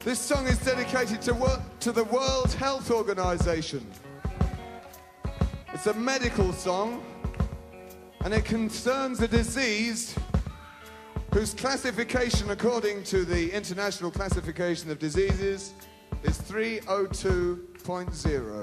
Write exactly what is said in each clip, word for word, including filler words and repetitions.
This song is dedicated to, wo- to the World Health Organization. It's a medical song, and it concerns a disease whose classification according to the International Classification of Diseases is three oh two point oh.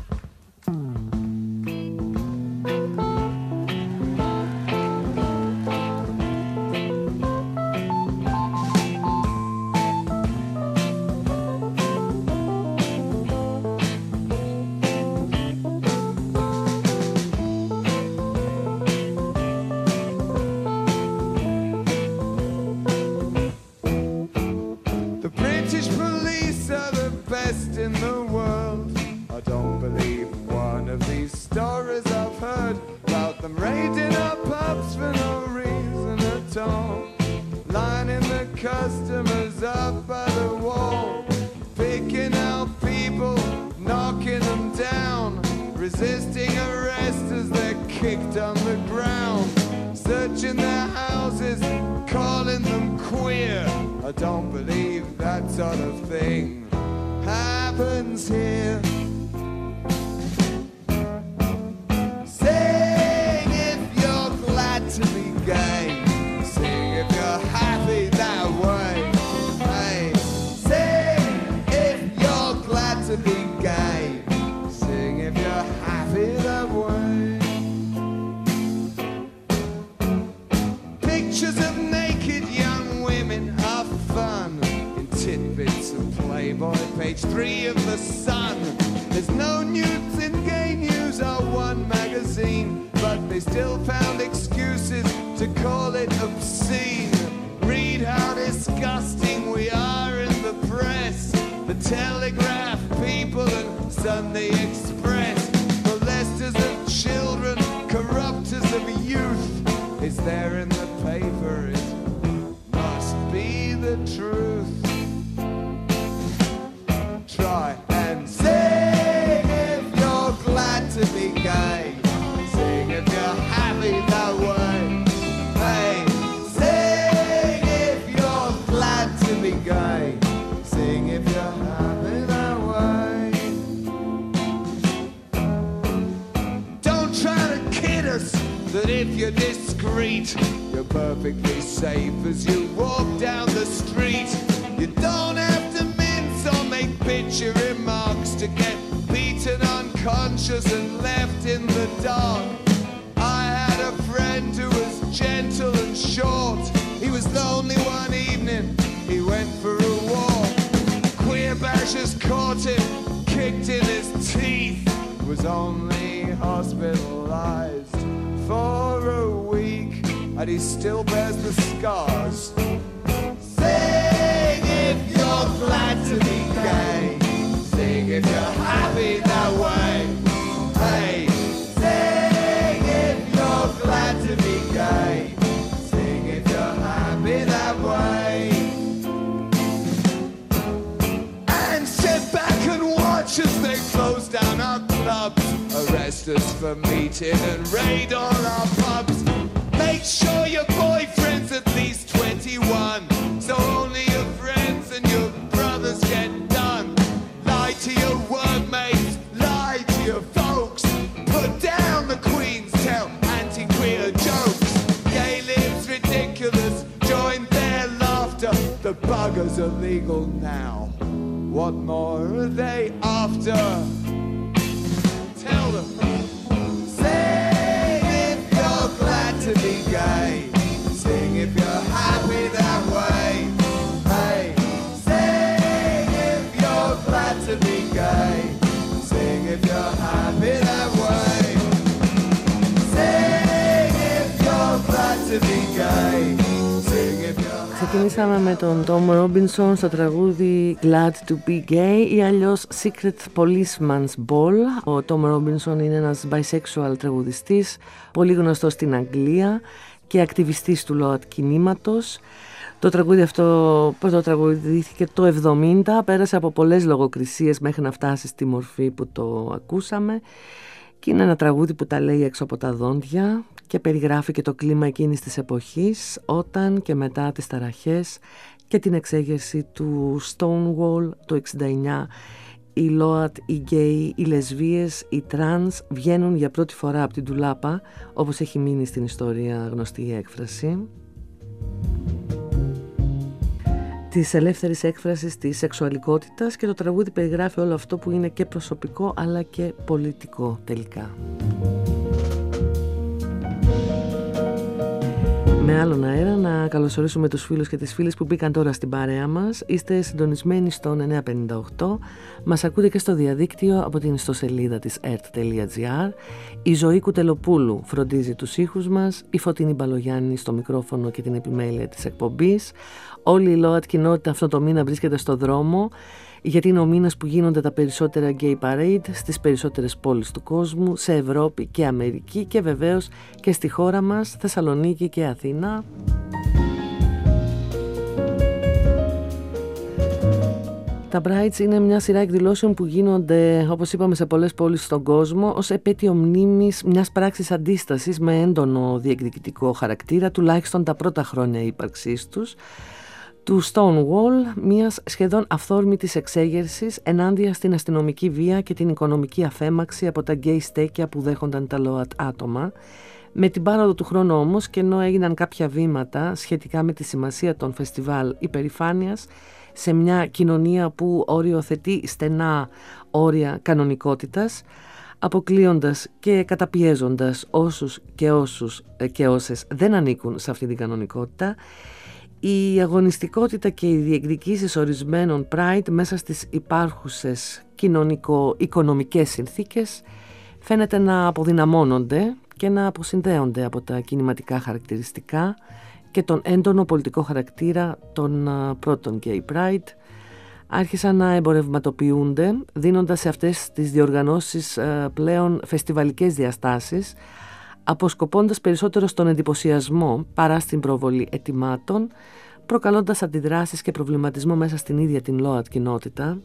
Customers up by the wall, picking out people, knocking them down, resisting arrest as they're kicked on the ground, searching their houses, calling them queer. I don't believe that sort of thing happens here. Sing if you're glad to be gay. Sing if you're happy that way. Hey, sing if you're glad to be gay. Sing if you're happy that way. Pictures of naked young women are fun in tidbits of Playboy, page three of the Sun. There's no nudes in Gay News or One magazine, but they still found excuses to call it obscene. Read how disgusting we are in the press. The Telegraph, People and Sunday Express. Molesters of children, corrupters of youth. Is there in the paper? It must be the truth. Try and sing if you're glad to be gay. Sing if you're happy that way. Hey, sing if you're glad to be gay. Sing if you're happy that way. Don't try to kid us that if you're discreet, you're perfectly safe as you walk down the street. You don't have to mince or make picture remarks to get beaten unconscious and left in the dark. I had a friend who was gentle and short. He was lonely one evening, he went for a walk. Queer bashers caught him, kicked in his teeth. Was only hospitalized for a week, and he still bears the scars. Sing if you're glad to be gay. Sing if you're happy that way. Hey, sing if you're glad to be gay. Sing if you're happy that way. And sit back and watch as they close down our clubs, arrest us for meeting and raid all our pubs. Make sure your boyfriend's at least twenty-one, so only your friends and your brothers get done. Lie to your workmates, lie to your folks. Put down the Queen's, tell anti-queer jokes. Gay lives ridiculous, join their laughter. The buggers are legal now. What more are they after? Tell them. Sing if you're glad to be gay. Sing if you're happy that way. Hey, sing if you're glad to be gay. Sing if you're happy that way. Sing if you're glad to be gay. Sing if you're. Ξεκινήσαμε με τον Tom Robinson στο τραγούδι Glad to be gay ή αλλιώς Secret Policeman's Ball. Ο Tom Robinson είναι ένας bisexual τραγουδιστής, πολύ γνωστός στην Αγγλία και ακτιβιστής του ΛΟΑΤ κινήματος. Το τραγούδι αυτό πρωτοτραγουδήθηκε το εβδομήντα, πέρασε από πολλές λογοκρισίες μέχρι να φτάσει στη μορφή που το ακούσαμε και είναι ένα τραγούδι που τα λέει έξω από τα δόντια και περιγράφει και το κλίμα εκείνης της εποχής όταν και μετά τις ταραχές και την εξέγερση του Stonewall το εξήντα εννιά. Οι ΛΟΑΤ, οι γκέι, οι λεσβίες, οι τρανς βγαίνουν για πρώτη φορά από την ντουλάπα, όπως έχει μείνει στην ιστορία γνωστή η έκφραση της ελεύθερης έκφρασης της σεξουαλικότητας, και το τραγούδι περιγράφει όλο αυτό που είναι και προσωπικό αλλά και πολιτικό τελικά. Με άλλον αέρα, να καλωσορίσουμε τους φίλους και τις φίλες που μπήκαν τώρα στην παρέα μας. Είστε συντονισμένοι στον εννιακόσια πενήντα οκτώ. Μας ακούτε και στο διαδίκτυο από την ιστοσελίδα της ερτ τελεία τζι άρ. Η Ζωή Κουτελοπούλου φροντίζει τους ήχους μας. Η Φωτεινή Μπαλογιάννη στο μικρόφωνο και την επιμέλεια της εκπομπής. Όλη η ΛΟΑΤ κοινότητα αυτό το μήνα βρίσκεται στο δρόμο, γιατί είναι ο μήνας που γίνονται τα περισσότερα gay parade στις περισσότερες πόλεις του κόσμου, σε Ευρώπη και Αμερική, και βεβαίως και στη χώρα μας, Θεσσαλονίκη και Αθήνα. Τα Brides είναι μια σειρά εκδηλώσεων που γίνονται, όπως είπαμε, σε πολλές πόλεις στον κόσμο, ως επέτειο μνήμης μιας πράξης αντίστασης με έντονο διεκδικητικό χαρακτήρα, τουλάχιστον τα πρώτα χρόνια ύπαρξής τους, του Stonewall, μιας σχεδόν αυθόρμητης εξέγερσης ενάντια στην αστυνομική βία και την οικονομική αφέμαξη από τα γκέι στέκια που δέχονταν τα ΛΟΑΤ άτομα. Με την πάροδο του χρόνου όμως, και ενώ έγιναν κάποια βήματα σχετικά με τη σημασία των φεστιβάλ υπερηφάνειας σε μια κοινωνία που οριοθετεί στενά όρια κανονικότητας, αποκλείοντας και καταπιέζοντας όσους και όσους και όσες δεν ανήκουν σε αυτή την κανονικότητα, η αγωνιστικότητα και οι διεκδικήσεις ορισμένων Pride μέσα στις υπάρχουσες κοινωνικο-οικονομικές συνθήκες φαίνεται να αποδυναμώνονται και να αποσυνδέονται από τα κινηματικά χαρακτηριστικά και τον έντονο πολιτικό χαρακτήρα των πρώτων Gay Pride. Άρχισαν να εμπορευματοποιούνται, δίνοντας σε αυτές τις διοργανώσεις πλέον φεστιβαλικές διαστάσεις, αποσκοπώντας περισσότερο στον εντυπωσιασμό παρά στην προβολή ετοιμάτων, προκαλώντας αντιδράσεις και προβληματισμό μέσα στην ίδια την ΛΟΑΤ κοινότητα.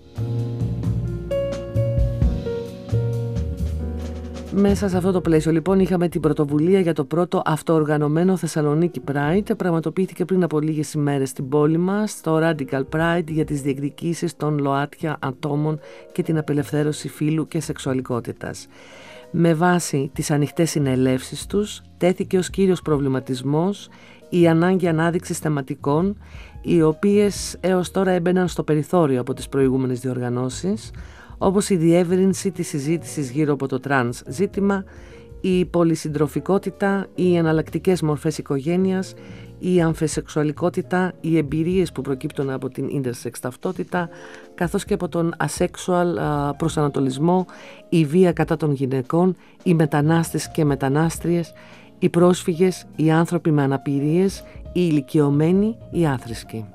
Μέσα σε αυτό το πλαίσιο λοιπόν είχαμε την πρωτοβουλία για το πρώτο αυτοοργανωμένο Θεσσαλονίκη Pride. Πραγματοποιήθηκε πριν από λίγες ημέρες στην πόλη μας, το Radical Pride, για τις διεκδικήσεις των ΛΟΑΤΚΙΑ ατόμων και την απελευθέρωση φύλου και σεξουαλικότητας. Με βάση τις ανοιχτές συνελεύσεις τους, τέθηκε ως κύριος προβληματισμός η ανάγκη ανάδειξης θεματικών, οι οποίες έως τώρα έμπαιναν στο περιθώριο από τις προηγούμενες διοργανώσεις, όπως η διεύρυνση της συζήτησης γύρω από το τρανς ζήτημα, η πολυσυντροφικότητα, οι εναλλακτικές μορφές οικογένειας, η αμφισεξουαλικότητα, οι εμπειρίες που προκύπτουν από την intersex ταυτότητα, καθώς και από τον asexual προσανατολισμό, η βία κατά των γυναικών, οι μετανάστες και μετανάστριες, οι πρόσφυγες, οι άνθρωποι με αναπηρίες, οι ηλικιωμένοι, οι άθρησκοι.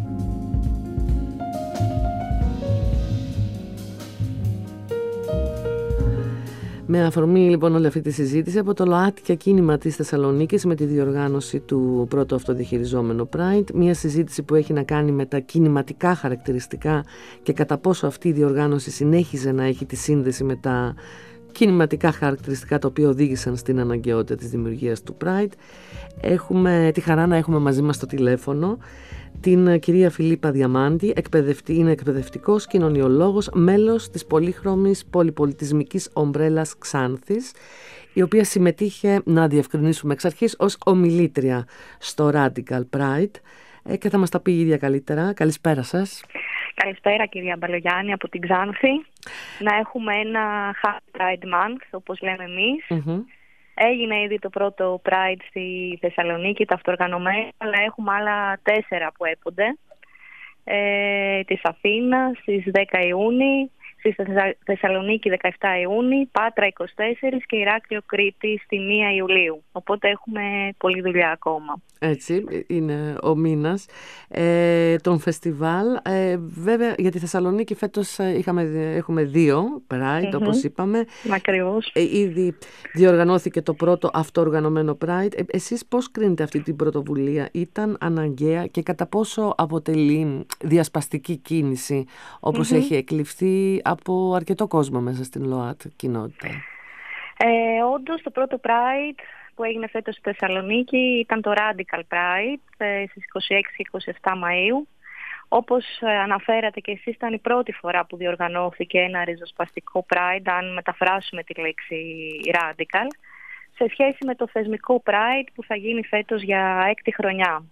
Με αφορμή λοιπόν όλη αυτή τη συζήτηση από το ΛΟΑΤΚΙΑ κίνημα της Θεσσαλονίκης με τη διοργάνωση του πρώτου αυτοδιαχειριζόμενου Pride, μια συζήτηση που έχει να κάνει με τα κινηματικά χαρακτηριστικά και κατά πόσο αυτή η διοργάνωση συνέχιζε να έχει τη σύνδεση με τα κινηματικά χαρακτηριστικά τα οποία οδήγησαν στην αναγκαιότητα της δημιουργίας του Pride. Έχουμε τη χαρά να έχουμε μαζί μας στο τηλέφωνο την κυρία Φιλίππα Διαμάντη, εκπαιδευτή, είναι εκπαιδευτικός κοινωνιολόγος, μέλος της πολύχρωμης πολυπολιτισμικής ομπρέλας Ξάνθης, η οποία συμμετείχε, να διευκρινίσουμε εξ αρχής, ως ομιλήτρια στο Radical Pride, ε, και θα μας τα πει η ίδια καλύτερα. Καλησπέρα σας. Καλησπέρα κυρία Μπαλογιάννη από την Ξάνθη. Να έχουμε ένα Happy Pride Month, όπως λέμε εμείς. Mm-hmm. Έγινε ήδη το πρώτο Pride στη Θεσσαλονίκη, το αυτοοργανωμένο, αλλά έχουμε άλλα τέσσερα που έπονται. Ε, της Αθήνας στις δέκα Ιούνιου, στη Θεσσαλονίκη δεκαεπτά Ιούνιου, Πάτρα είκοσι τέσσερα και Ηράκλειο Κρήτη στη πρώτη Ιουλίου. Οπότε έχουμε πολλή δουλειά ακόμα. Έτσι, είναι ο μήνας ε, των φεστιβάλ. Ε, βέβαια, για τη Θεσσαλονίκη φέτος είχαμε, έχουμε δύο Pride, mm-hmm. όπως είπαμε. Ακριβώς. Ε, ήδη διοργανώθηκε το πρώτο αυτοοργανωμένο Pride. Ε, εσείς πώς κρίνετε αυτή την πρωτοβουλία? Ήταν αναγκαία και κατά πόσο αποτελεί διασπαστική κίνηση, όπως mm-hmm. έχει εκλειφθεί από αρκετό κόσμο μέσα στην ΛΟΑΤ κοινότητα? Ε, όντως, το πρώτο Pride που έγινε φέτος στη Θεσσαλονίκη ήταν το Radical Pride ε, στις είκοσι έξι και είκοσι επτά Μαΐου. Όπως αναφέρατε και εσείς, ήταν η πρώτη φορά που διοργανώθηκε ένα ριζοσπαστικό Pride, αν μεταφράσουμε τη λέξη radical, σε σχέση με το θεσμικό Pride που θα γίνει φέτος για έκτη χρονιά.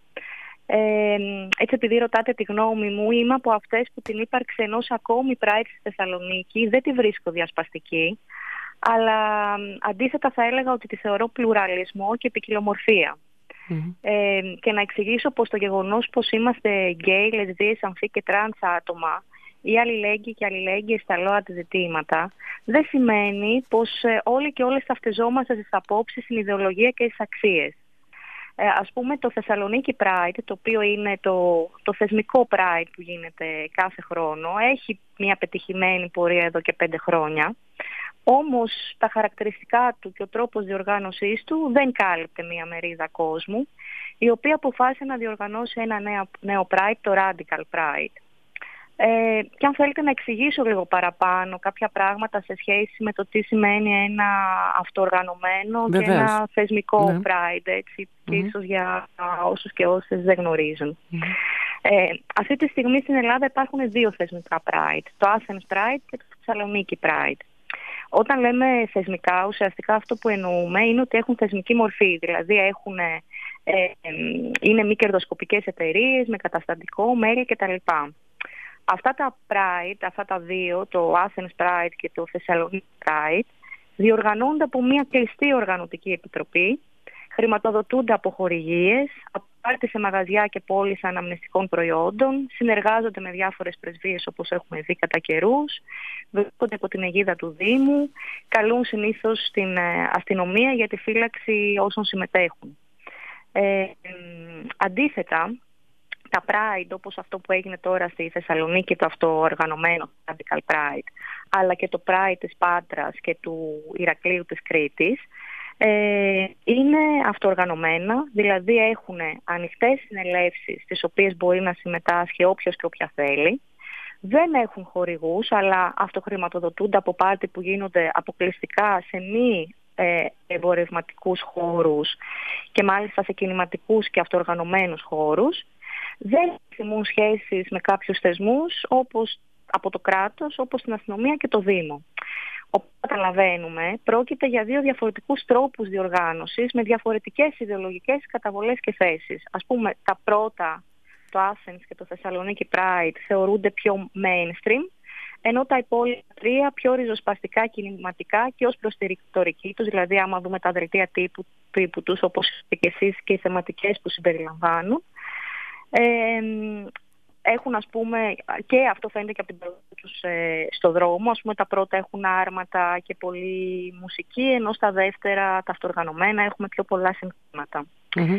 Ε, έτσι, επειδή ρωτάτε τη γνώμη μου, είμαι από αυτές που την ύπαρξη ενός ακόμη Pride στη Θεσσαλονίκη δεν τη βρίσκω διασπαστική, αλλά αντίθετα θα έλεγα ότι τη θεωρώ πλουραλισμό και ποικιλομορφία. Mm-hmm. Ε, και να εξηγήσω πως το γεγονός πως είμαστε γκέι, λεσβίες, αμφί και τρανς άτομα ή αλληλέγγυοι και αλληλέγγυες στα ΛΟΑΤ ζητήματα δεν σημαίνει πως ε, όλοι και όλες ταυτιζόμαστε στις απόψεις, στην ιδεολογία και στις αξίες. Ε, ας πούμε το Θεσσαλονίκη Pride, το οποίο είναι το, το θεσμικό Pride που γίνεται κάθε χρόνο, έχει μια πετυχημένη πορεία εδώ και πέντε χρόνια. Όμως τα χαρακτηριστικά του και ο τρόπος διοργάνωσής του δεν κάλυπτε μια μερίδα κόσμου, η οποία αποφάσισε να διοργανώσει ένα νέο, νέο Pride, το Radical Pride. Ε, και αν θέλετε να εξηγήσω λίγο παραπάνω κάποια πράγματα σε σχέση με το τι σημαίνει ένα αυτοοργανωμένο Βεβαίως. και ένα θεσμικό ναι. Pride, έτσι, mm-hmm. και ίσως για όσους και όσες δεν γνωρίζουν. Mm-hmm. Ε, αυτή τη στιγμή στην Ελλάδα υπάρχουν δύο θεσμικά Pride, το Athens Pride και το Θεσσαλονίκη Pride. Όταν λέμε θεσμικά, ουσιαστικά αυτό που εννοούμε είναι ότι έχουν θεσμική μορφή, δηλαδή έχουν, ε, ε, είναι μη κερδοσκοπικές εταιρείες με καταστατικό, μέλη κτλ. Αυτά τα Pride, αυτά τα δύο, το Athens Pride και το Θεσσαλονίκη Pride, διοργανώνται από μια κλειστή οργανωτική επιτροπή, χρηματοδοτούνται από χορηγίες, από πάρτι σε μαγαζιά και πόλεις αναμνηστικών προϊόντων, συνεργάζονται με διάφορες πρεσβείες όπως έχουμε δει κατά καιρούς, βρίσκονται από την αιγίδα του Δήμου, καλούν συνήθως την αστυνομία για τη φύλαξη όσων συμμετέχουν. Ε, αντίθετα, τα Pride, όπως αυτό που έγινε τώρα στη Θεσσαλονίκη, το αυτοοργανωμένο Radical Pride, αλλά και το Pride της Πάτρας και του Ηρακλείου της Κρήτης, ε, είναι αυτοοργανωμένα, δηλαδή έχουν ανοιχτές συνελεύσεις στις οποίες μπορεί να συμμετάσχει όποιος και όποια θέλει. Δεν έχουν χορηγούς, αλλά αυτοχρηματοδοτούνται από πάρτι που γίνονται αποκλειστικά σε μη ε, εμπορευματικούς χώρους και μάλιστα σε κινηματικούς και αυτοοργανωμένους χώρους. Δεν θυμούν σχέσεις με κάποιους θεσμούς όπως από το κράτος, όπως την αστυνομία και το Δήμο. Όπως καταλαβαίνουμε, πρόκειται για δύο διαφορετικούς τρόπους διοργάνωσης με διαφορετικές ιδεολογικές καταβολές και θέσεις. Ας πούμε, τα πρώτα, το Athens και το Θεσσαλονίκη Pride, θεωρούνται πιο mainstream, ενώ τα υπόλοιπα τρία πιο ριζοσπαστικά κινηματικά και ως προς τη ρητορική τους, δηλαδή άμα δούμε τα δελτία τύπου, τύπου τους, όπως και εσείς, και οι θεματικές που συμπεριλαμβάνουν. Ε, έχουν, ας πούμε, και αυτό φαίνεται και από την παρουσία τους ε, στο δρόμο, ας πούμε τα πρώτα έχουν άρματα και πολλή μουσική, ενώ στα δεύτερα τα αυτοοργανωμένα έχουμε πιο πολλά συνθήματα. Mm-hmm.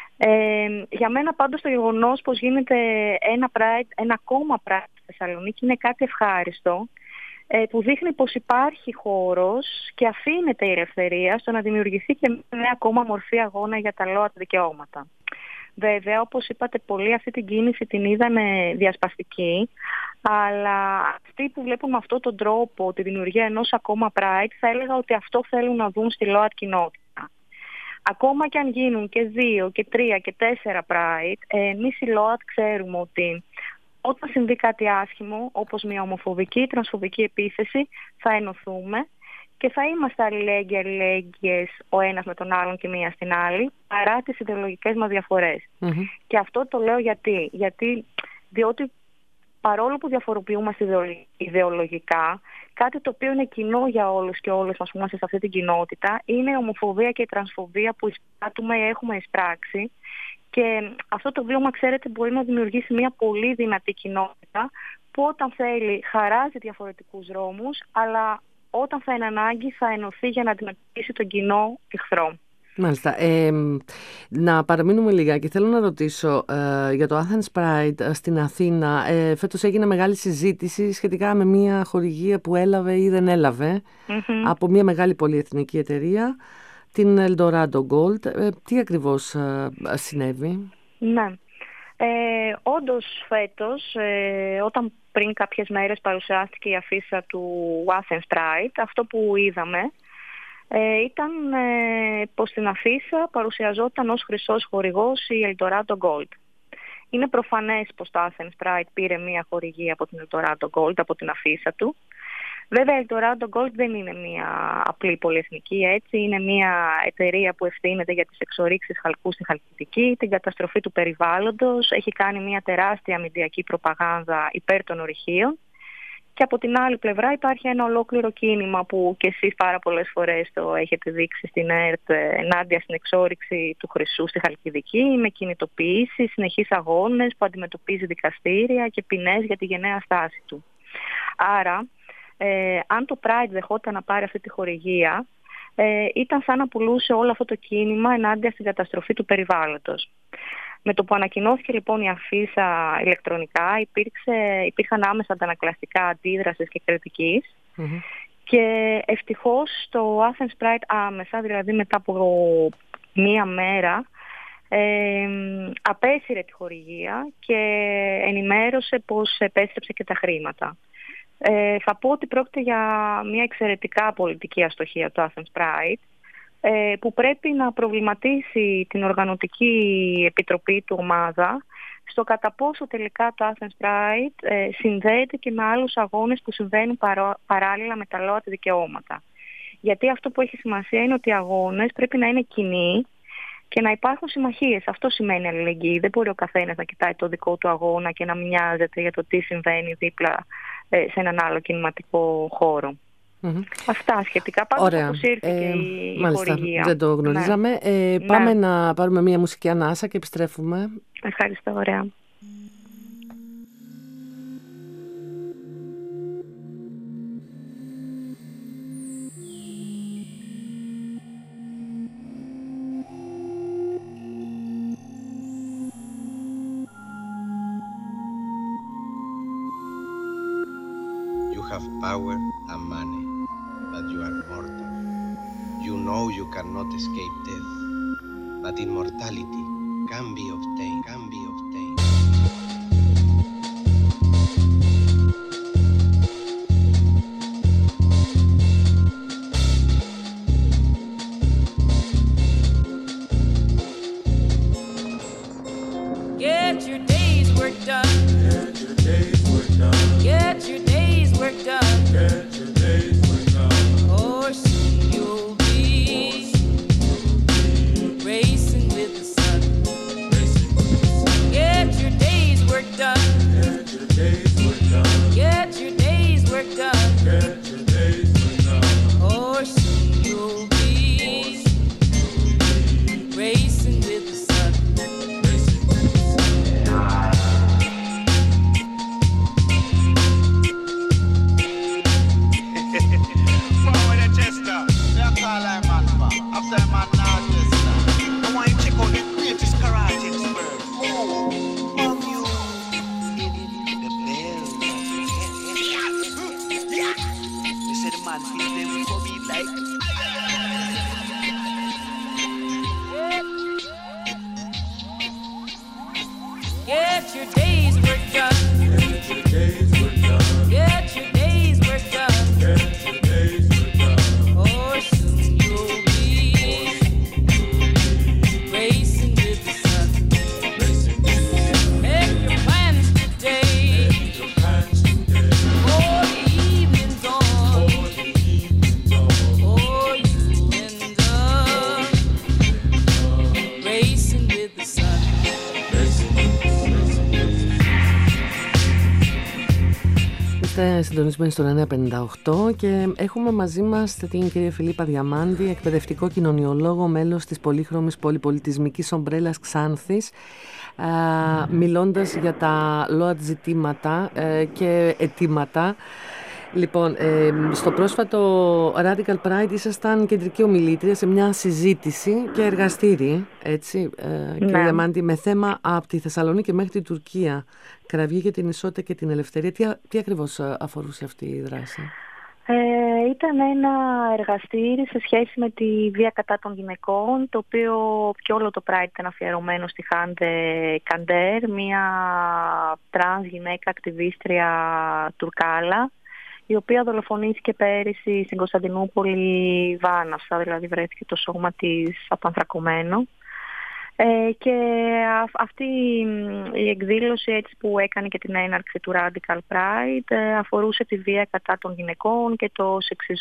Ε, για μένα πάντως το γεγονός πως γίνεται ένα, Pride, ένα ακόμα Pride στη Θεσσαλονίκη είναι κάτι ευχάριστο, ε, που δείχνει πως υπάρχει χώρος και αφήνεται η ελευθερία στο να δημιουργηθεί και μια ακόμα μορφή αγώνα για τα ΛΟΑΤ δικαιώματα. Βέβαια, όπως είπατε, πολλοί αυτή την κίνηση την είδανε διασπαστική, αλλά αυτοί που βλέπουν με αυτόν τον τρόπο τη δημιουργία ενός ακόμα Pride, θα έλεγα ότι αυτό θέλουν να δουν στη ΛΟΑΤ κοινότητα. Ακόμα και αν γίνουν και δύο και τρία και τέσσερα Pride, εμείς οι ΛΟΑΤ ξέρουμε ότι όταν συμβεί κάτι άσχημο, όπως μια ομοφοβική ή τρανσφοβική επίθεση, θα ενωθούμε και θα είμαστε αλληλέγγυοι, αλληλέγγυες ο ένας με τον άλλον και μία στην άλλη, παρά τις ιδεολογικές μας διαφορές. Mm-hmm. Και αυτό το λέω γιατί, γιατί διότι παρόλο που διαφοροποιούμαστε ιδεολογικά, κάτι το οποίο είναι κοινό για όλους και όλες μας που είμαστε σε αυτή την κοινότητα, είναι η ομοφοβία και η τρανσφοβία που εισπράττουμε ή έχουμε εισπράξει. Και αυτό το βίωμα, ξέρετε, μπορεί να δημιουργήσει μια πολύ δυνατή κοινότητα που όταν θέλει χαράζει διαφορετικούς δρόμους, αλλά όταν θα είναι ανάγκη θα ενωθεί για να αντιμετωπίσει τον κοινό εχθρό. Μάλιστα. Ε, να παραμείνουμε λιγάκι. Θέλω να ρωτήσω ε, για το Athens Pride στην Αθήνα. Ε, φέτος έγινε μεγάλη συζήτηση σχετικά με μια χορηγία που έλαβε ή δεν έλαβε mm-hmm. από μια μεγάλη πολυεθνική εταιρεία, την Eldorado Gold. Ε, τι ακριβώς ε, συνέβη? Ναι. Ε, όντως φέτος, ε, όταν πριν κάποιες μέρες παρουσιάστηκε η αφίσα του Athens Pride, αυτό που είδαμε ε, ήταν ε, πως στην αφίσα παρουσιαζόταν ως χρυσός χορηγός η Eldorado Gold. είναι προφανές πως το Athens Pride πήρε μια χορηγία από την Eldorado Gold, από την αφίσα του. Βέβαια, η Eldorado Gold δεν είναι μια απλή πολυεθνική, έτσι. Είναι μια εταιρεία που ευθύνεται για τις εξορίξεις χαλκού στη Χαλκιδική, την καταστροφή του περιβάλλοντος, έχει κάνει μια τεράστια αμυντιακή προπαγάνδα υπέρ των ορυχείων. Και από την άλλη πλευρά υπάρχει ένα ολόκληρο κίνημα που και εσείς πάρα πολλές φορές το έχετε δείξει στην ΕΡΤ ενάντια στην εξόρυξη του χρυσού στη Χαλκιδική, με κινητοποιήσεις, συνεχείς αγώνες που αντιμετωπίζει δικαστήρια και ποινές για τη γενναία στάση του. Άρα, ε, αν το Pride δεχόταν να πάρει αυτή τη χορηγία, ε, ήταν σαν να πουλούσε όλο αυτό το κίνημα ενάντια στην καταστροφή του περιβάλλοντος. Με το που ανακοινώθηκε λοιπόν η αφίσα ηλεκτρονικά, υπήρξε, υπήρχαν άμεσα αντανακλαστικά αντίδρασης και κριτικής mm-hmm. και ευτυχώς το Athens Pride άμεσα, δηλαδή μετά από μία μέρα, ε, απέσυρε τη χορηγία και ενημέρωσε πως επέστρεψε και τα χρήματα. Ε, θα πω ότι πρόκειται για μια εξαιρετικά πολιτική αστοχία το Athens Pride, που πρέπει να προβληματίσει την οργανωτική επιτροπή του ομάδα στο κατά πόσο τελικά το Athens Pride ε, συνδέεται και με άλλους αγώνες που συμβαίνουν παρά, παράλληλα με τα ΛΟΑΤ δικαιώματα. Γιατί αυτό που έχει σημασία είναι ότι οι αγώνες πρέπει να είναι κοινοί και να υπάρχουν συμμαχίες. Αυτό σημαίνει αλληλεγγύη. Δεν μπορεί ο καθένας να κοιτάει το δικό του αγώνα και να μοιάζεται για το τι συμβαίνει δίπλα ε, σε έναν άλλο κινηματικό χώρο. Mm-hmm. Αυτά σχετικά. Πάντως αποσύρθηκε ε, η μάλιστα, χορηγία. Δεν το γνωρίζαμε. Ναι. Ε, πάμε ναι. να πάρουμε μια μουσική ανάσα και επιστρέφουμε. Ευχαριστώ, ωραία. You have power and money, but you are mortal. You know you cannot escape death, but immortality can be obtained, can be obtained. Get your day's work done. Get your day's work done. Get your day's work done. Get your day's work done. Or soon you'll be racing with the sun. Get your day's work done. Get your day's work done. Get your day's work done. Get your day's work done. Or soon you'll be racing with the sun. Get your day's work done. Get your day's work done. Get your day's work done. Get your day's work done. Or soon you'll be racing with the sun. Racing with the sun. Make your plans today. Make your plans today. For the evening dawn. For the evening dawn. Or you'll end up racing with the sun. Racing with the sun. Είστε συντονισμένοι στον εννιά πενήντα οκτώ και έχουμε μαζί μας την κυρία Φιλίππα Διαμάντη, εκπαιδευτικό κοινωνιολόγο, μέλος της πολύχρωμης πολυπολιτισμικής ομπρέλας Ξάνθης, α, μιλώντας για τα ΛΟΑΤ ζητήματα ε, και αιτήματα. Λοιπόν, ε, στο πρόσφατο Radical Pride ήσασταν κεντρική ομιλήτρια σε μια συζήτηση και εργαστήρι, έτσι, ε, ναι. Κυρία Διαμάντη, με θέμα από τη Θεσσαλονίκη μέχρι την Τουρκία, κραυγή για την ισότητα και την ελευθερία. Τι, τι ακριβώς αφορούσε αυτή η δράση? Ε, ήταν ένα εργαστήρι σε σχέση με τη βία κατά των γυναικών, το οποίο και όλο το Pride ήταν αφιερωμένο στη Χάντε Καντέρ, μια τρανς γυναίκα ακτιβίστρια Τουρκάλα, η οποία δολοφονήθηκε πέρυσι στην Κωνσταντινούπολη Βάναυσα, δηλαδή βρέθηκε το σώμα της απανθρακωμένο. Ε, και α, αυτή η εκδήλωση έτσι, που έκανε και την έναρξη του Radical Pride ε, αφορούσε τη βία κατά των γυναικών και το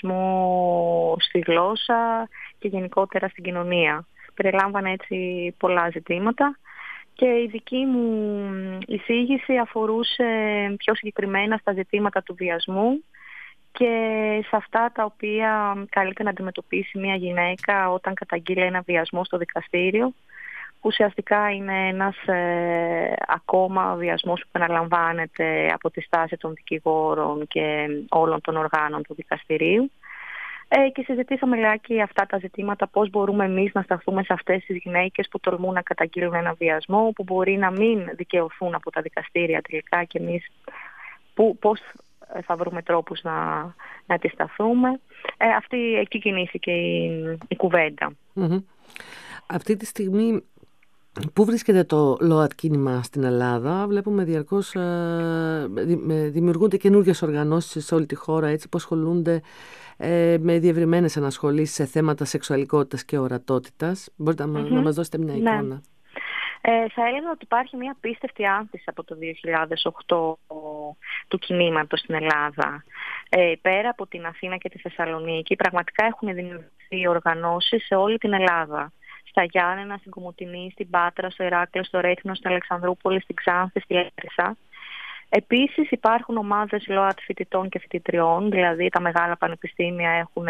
σεξισμό στη γλώσσα και γενικότερα στην κοινωνία. Περιλάμβανε έτσι πολλά ζητήματα και η δική μου εισήγηση αφορούσε πιο συγκεκριμένα στα ζητήματα του βιασμού και σε αυτά τα οποία καλείται να αντιμετωπίσει μια γυναίκα όταν καταγγείλει ένα βιασμό στο δικαστήριο, που ουσιαστικά είναι ένας ε, ακόμα βιασμός που επαναλαμβάνεται από τη στάση των δικηγόρων και όλων των οργάνων του δικαστηρίου. Ε, και συζητήσαμε λιγάκι αυτά τα ζητήματα, πώς μπορούμε εμείς να σταθούμε σε αυτές τις γυναίκες που τολμούν να καταγγείλουν ένα βιασμό, που μπορεί να μην δικαιωθούν από τα δικαστήρια τελικά και εμείς που, πώς θα βρούμε τρόπους να, να αντισταθούμε. Ε, αυτή, εκεί κινήθηκε η, η κουβέντα. Mm-hmm. Αυτή τη στιγμή πού βρίσκεται το ΛΟΑΤ κίνημα στην Ελλάδα? Βλέπουμε διαρκώς ε, δημιουργούνται καινούργιες οργανώσεις σε όλη τη χώρα, έτσι, που ασχολούνται ε, με διευρυμένες ανασχολήσεις σε θέματα σεξουαλικότητας και ορατότητας. Μπορείτε να, mm-hmm. να μας δώσετε μια εικόνα? Ναι. Ε, θα έλεγα ότι υπάρχει μια απίστευτη άνθηση από το δύο χιλιάδες οκτώ του κινήματος στην Ελλάδα. Ε, πέρα από την Αθήνα και τη Θεσσαλονίκη, πραγματικά έχουν δημιουργηθεί οργανώσεις σε όλη την Ελλάδα. Στα Γιάννενα, στην Κομοτηνή, στην Πάτρα, στο Ηράκλειο, στο Ρέθυμνο, στην Αλεξανδρούπολη, στην Ξάνθη, στη Λάρισα. Επίσης υπάρχουν ομάδες ΛΟΑΤ φοιτητών και φοιτητριών, δηλαδή τα μεγάλα πανεπιστήμια έχουν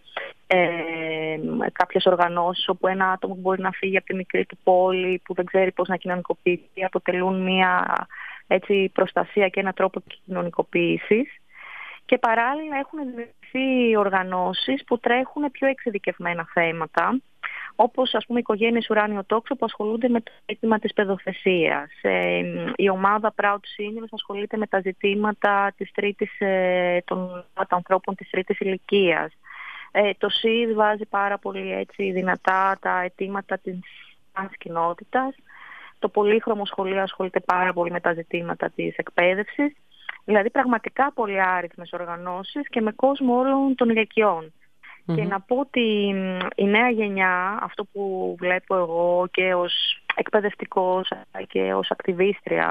ε, κάποιες οργανώσεις όπου ένα άτομο που μπορεί να φύγει από τη μικρή του πόλη, που δεν ξέρει πώς να κοινωνικοποιηθεί, αποτελούν μια έτσι, προστασία και έναν τρόπο κοινωνικοποίησης. Και παράλληλα έχουν δημιουργηθεί οργανώσεις που τρέχουν πιο εξειδικευμένα θέματα, όπως ας πούμε οι οικογένειες Ουράνιο Τόξο που ασχολούνται με το ζήτημα της παιδοθεσίας. Ε, η ομάδα Proud Seniors ασχολείται με τα ζητήματα της τρίτης, ε, των ανθρώπων της τρίτης ηλικίας. Ε, το ΣΥΔ βάζει πάρα πολύ έτσι, δυνατά τα αιτήματα της τρανς κοινότητας. Το πολύχρωμο σχολείο ασχολείται πάρα πολύ με τα ζητήματα της εκπαίδευσης. Δηλαδή πραγματικά πολύ άριθμες οργανώσεις και με κόσμο όλων των ηλικιών. Mm-hmm. Και να πω ότι η νέα γενιά, αυτό που βλέπω εγώ και ως εκπαιδευτικός και ως ακτιβίστρια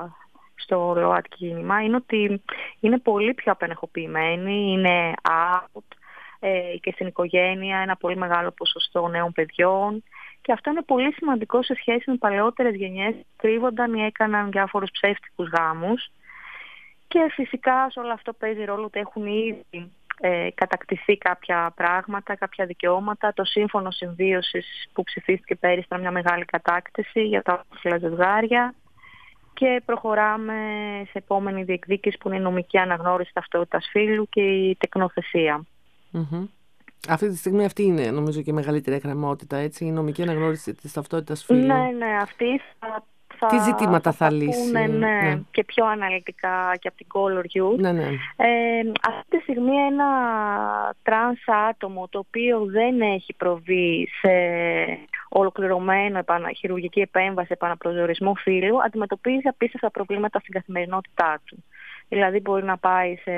στο ΛΟΑΤ κίνημα, είναι ότι είναι πολύ πιο απενεχοποιημένοι, είναι out ε, και στην οικογένεια ένα πολύ μεγάλο ποσοστό νέων παιδιών. Και αυτό είναι πολύ σημαντικό σε σχέση με παλαιότερες γενιές που κρύβονταν ή έκαναν διάφορους ψεύτικους γάμους. Και φυσικά σε όλο αυτό παίζει ρόλο ότι έχουν ήδη ε, κατακτηθεί κάποια πράγματα, κάποια δικαιώματα. Το σύμφωνο συμβίωσης που ψηφίστηκε πέρυσι ήταν μια μεγάλη κατάκτηση για τα όμορφα ζευγάρια. Και προχωράμε σε επόμενη διεκδίκηση που είναι η νομική αναγνώριση ταυτότητας φύλου και η τεκνοθεσία. Mm-hmm. Αυτή τη στιγμή αυτή είναι νομίζω και η μεγαλύτερη εκκρεμότητα, έτσι, η νομική αναγνώριση της ταυτότητας φύλου. Ναι, ναι, αυτή θα... Θα, τι ζητήματα θα, θα λύσει? Ναι, ναι, ναι, και πιο αναλυτικά και από την Color Youth. Ναι, ναι. Ε, αυτή τη στιγμή ένα τρανς άτομο το οποίο δεν έχει προβεί σε ολοκληρωμένο χειρουργική επέμβαση, επαναπροσδιορισμό φύλου, αντιμετωπίζει απίστευτα προβλήματα στην καθημερινότητά του. Δηλαδή μπορεί να πάει σε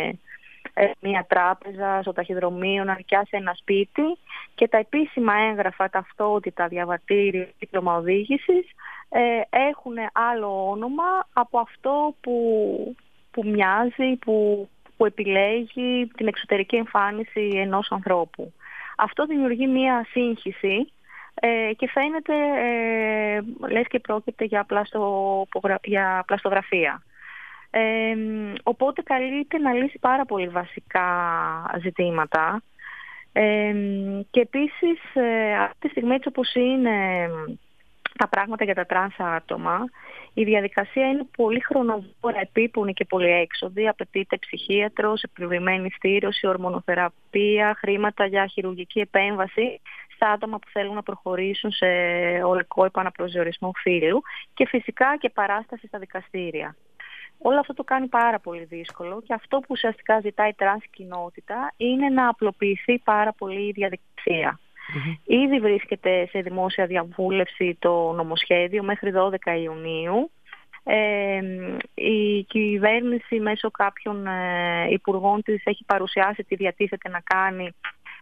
μια τράπεζα, στο ταχυδρομείο, να νοικιάσει ένα σπίτι και τα επίσημα έγγραφα, ταυτότητα, διαβατήριο, δίπλωμα οδήγησης ε, έχουν άλλο όνομα από αυτό που, που μοιάζει, που, που επιλέγει την εξωτερική εμφάνιση ενός ανθρώπου. Αυτό δημιουργεί μια σύγχυση ε, και φαίνεται ε, λες και πρόκειται για, πλαστο, για πλαστογραφία. Ε, οπότε καλείται να λύσει πάρα πολύ βασικά ζητήματα ε, και επίσης ε, αυτή τη στιγμή έτσι όπως είναι τα πράγματα για τα τρανς άτομα, η διαδικασία είναι πολύ χρονοβόρα, επίπονη και πολύ έξοδη. Απαιτείται ψυχίατρος, επιβεβαιωμένη στήρωση, ορμονοθεραπεία, χρήματα για χειρουργική επέμβαση στα άτομα που θέλουν να προχωρήσουν σε ολικό επαναπροσδιορισμό φύλου και φυσικά και παράσταση στα δικαστήρια. Όλο αυτό το κάνει πάρα πολύ δύσκολο και αυτό που ουσιαστικά ζητάει η τρανς κοινότητα είναι να απλοποιηθεί πάρα πολύ η διαδικασία. Mm-hmm. Ήδη βρίσκεται σε δημόσια διαβούλευση το νομοσχέδιο μέχρι δώδεκα Ιουνίου. Ε, η κυβέρνηση μέσω κάποιων ε, υπουργών της έχει παρουσιάσει τι διατίθεται να κάνει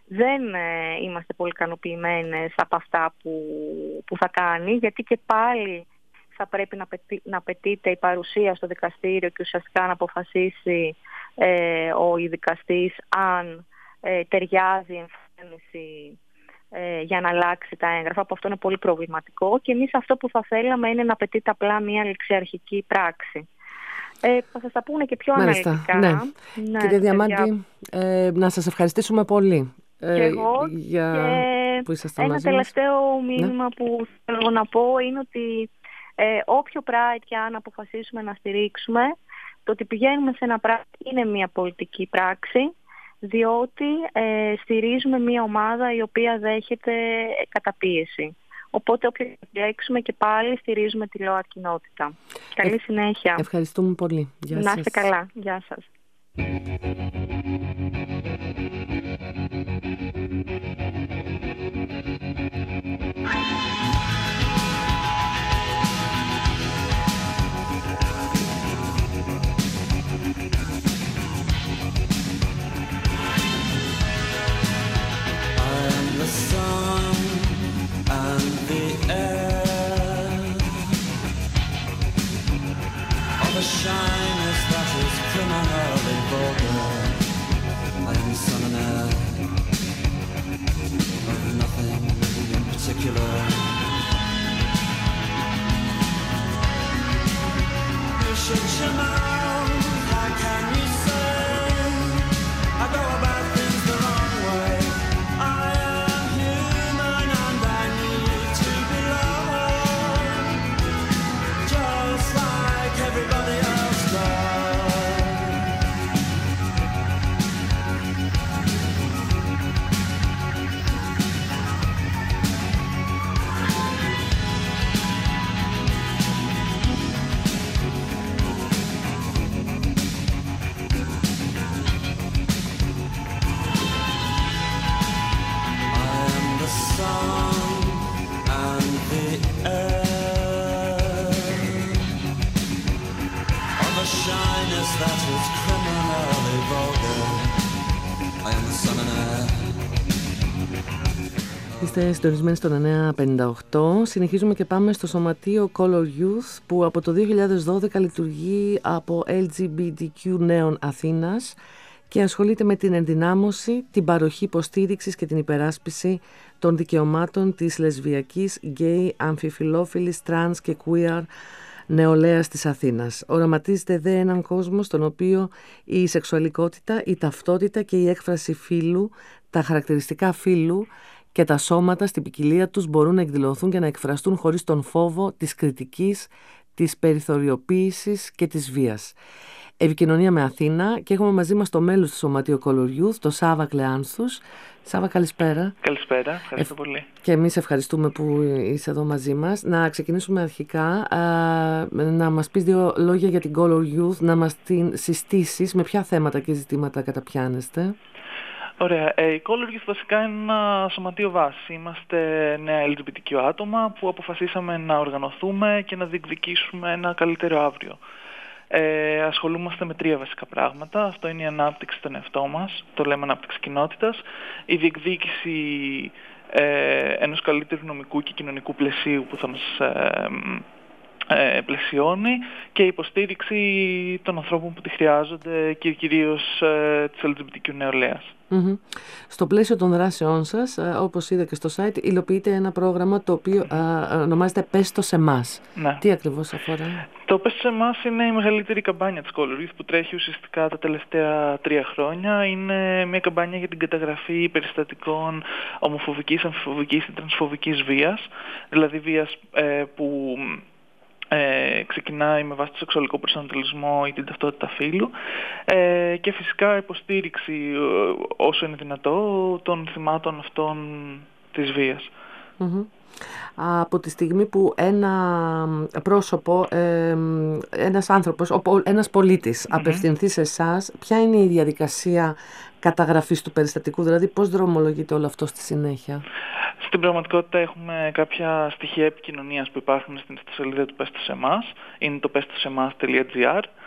δεν ε, είμαστε πολύ ικανοποιημένες από αυτά που, που θα κάνει, γιατί και πάλι θα πρέπει να, πετύ, να απαιτείται η παρουσία στο δικαστήριο και ουσιαστικά να αποφασίσει ε, ο δικαστής αν ε, ταιριάζει η εμφάνιση ε, για να αλλάξει τα έγγραφα, που αυτό είναι πολύ προβληματικό, και εμείς αυτό που θα θέλαμε είναι να απαιτείται απλά μια ληξιαρχική πράξη. Ε, θα σας τα πούνε και πιο Μάλιστα, αναλυτικά. Ναι. Ναι, Κύριε Διαμάντη, ε, να σας ευχαριστήσουμε πολύ και εγώ, για και που ήσασταν ένα μαζί τελευταίο μας. μήνυμα ναι. που θέλω να πω είναι ότι ε, όποιο Pride και αν αποφασίσουμε να στηρίξουμε, το ότι πηγαίνουμε σε ένα Pride είναι μια πολιτική πράξη, διότι ε, στηρίζουμε μια ομάδα η οποία δέχεται καταπίεση. Οπότε όποιο επιλέξουμε και πάλι στηρίζουμε τη ΛΟΑΤ κοινότητα. Καλή ε, συνέχεια. Ευχαριστούμε πολύ. Γεια να είστε σας. καλά. Γεια σας. The shyness that is criminally vulgar. I am the son and heir of nothing in particular. You should your mouth, how can you say I go about things the wrong way? I am human and I need to be loved, just like everybody else does. I am the sun and the air of a shyness that is criminally vulgar. I am the sun and air. Είστε συντονισμένοι στον εννιά πενήντα οκτώ. Συνεχίζουμε και πάμε στο σωματείο Color Youth, που από το δύο χιλιάδες δώδεκα λειτουργεί από ελ τζι μπι τι κιου νέων Αθήνας και ασχολείται με την ενδυνάμωση, την παροχή υποστήριξης και την υπεράσπιση των δικαιωμάτων της λεσβιακής, γκέι, αμφιφιλόφιλης, τρανς και queer νεολαίας της Αθήνας. Οραματίζεται δε έναν κόσμο στον οποίο η σεξουαλικότητα, η ταυτότητα και η έκφραση φύλου, τα χαρακτηριστικά φύλου και τα σώματα στην ποικιλία τους μπορούν να εκδηλωθούν και να εκφραστούν χωρίς τον φόβο της κριτικής, της περιθωριοποίησης και της βίας. Επικοινωνία με Αθήνα, και έχουμε μαζί μας το μέλος του Σωματείου Color Youth, το Σάβα Κλεάνθους. Σάβα, καλησπέρα. Καλησπέρα, ευχαριστώ ε, πολύ. Και εμείς ευχαριστούμε που είσαι εδώ μαζί μας. Να ξεκινήσουμε αρχικά, α, να μας πεις δύο λόγια για την Color Youth, να μας την συστήσεις, με ποια θέματα και ζητήματα καταπιάνεστε. Ωραία. Ε, η Color Youth βασικά είναι ένα σωματείο βάση. Είμαστε νέα ελ τζι μπι τι κιου άτομα που αποφασίσαμε να οργανωθούμε και να διεκδικήσουμε ένα καλύτερο αύριο. Ε, ασχολούμαστε με τρία βασικά πράγματα. Αυτό είναι η ανάπτυξη των εαυτών μας, το λέμε ανάπτυξη κοινότητας, η διεκδίκηση ε, ενός καλύτερου νομικού και κοινωνικού πλαισίου που θα μας ε, ε, πλαισιώνει, και η υποστήριξη των ανθρώπων που τη χρειάζονται και κυρίως ε, της ελ τζι μπι τι κιου νεολαίας. Mm-hmm. Στο πλαίσιο των δράσεών σας, όπως είδα και στο site, υλοποιείται ένα πρόγραμμα το οποίο α, ονομάζεται «Πες το σε εμάς». Ναι. Τι ακριβώς αφορά? Το «Πες το σε εμάς» είναι η μεγαλύτερη καμπάνια της Color Youth που τρέχει ουσιαστικά τα τελευταία τρία χρόνια. Είναι μια καμπάνια για την καταγραφή περιστατικών ομοφοβικής, αμφιφοβικής και τρανσφοβικής βίας, δηλαδή βίας ε, που Ε, ξεκινάει με βάση το σεξουαλικό προσανατολισμό ή την ταυτότητα φύλου, ε, και φυσικά υποστήριξη όσο είναι δυνατό των θυμάτων αυτών της βίας. Mm-hmm. Από τη στιγμή που ένα πρόσωπο, ε, ένας άνθρωπος, ένας πολίτης mm-hmm. απευθυνθεί σε εσάς, ποια είναι η διαδικασία καταγραφής του περιστατικού, δηλαδή πώς δρομολογείται όλο αυτό στη συνέχεια? Στην πραγματικότητα έχουμε κάποια στοιχεία επικοινωνίας που υπάρχουν στην ιστοσελίδα του Πες το σε εμάς, είναι το πες το σε εμάς τελεία τζι άρ.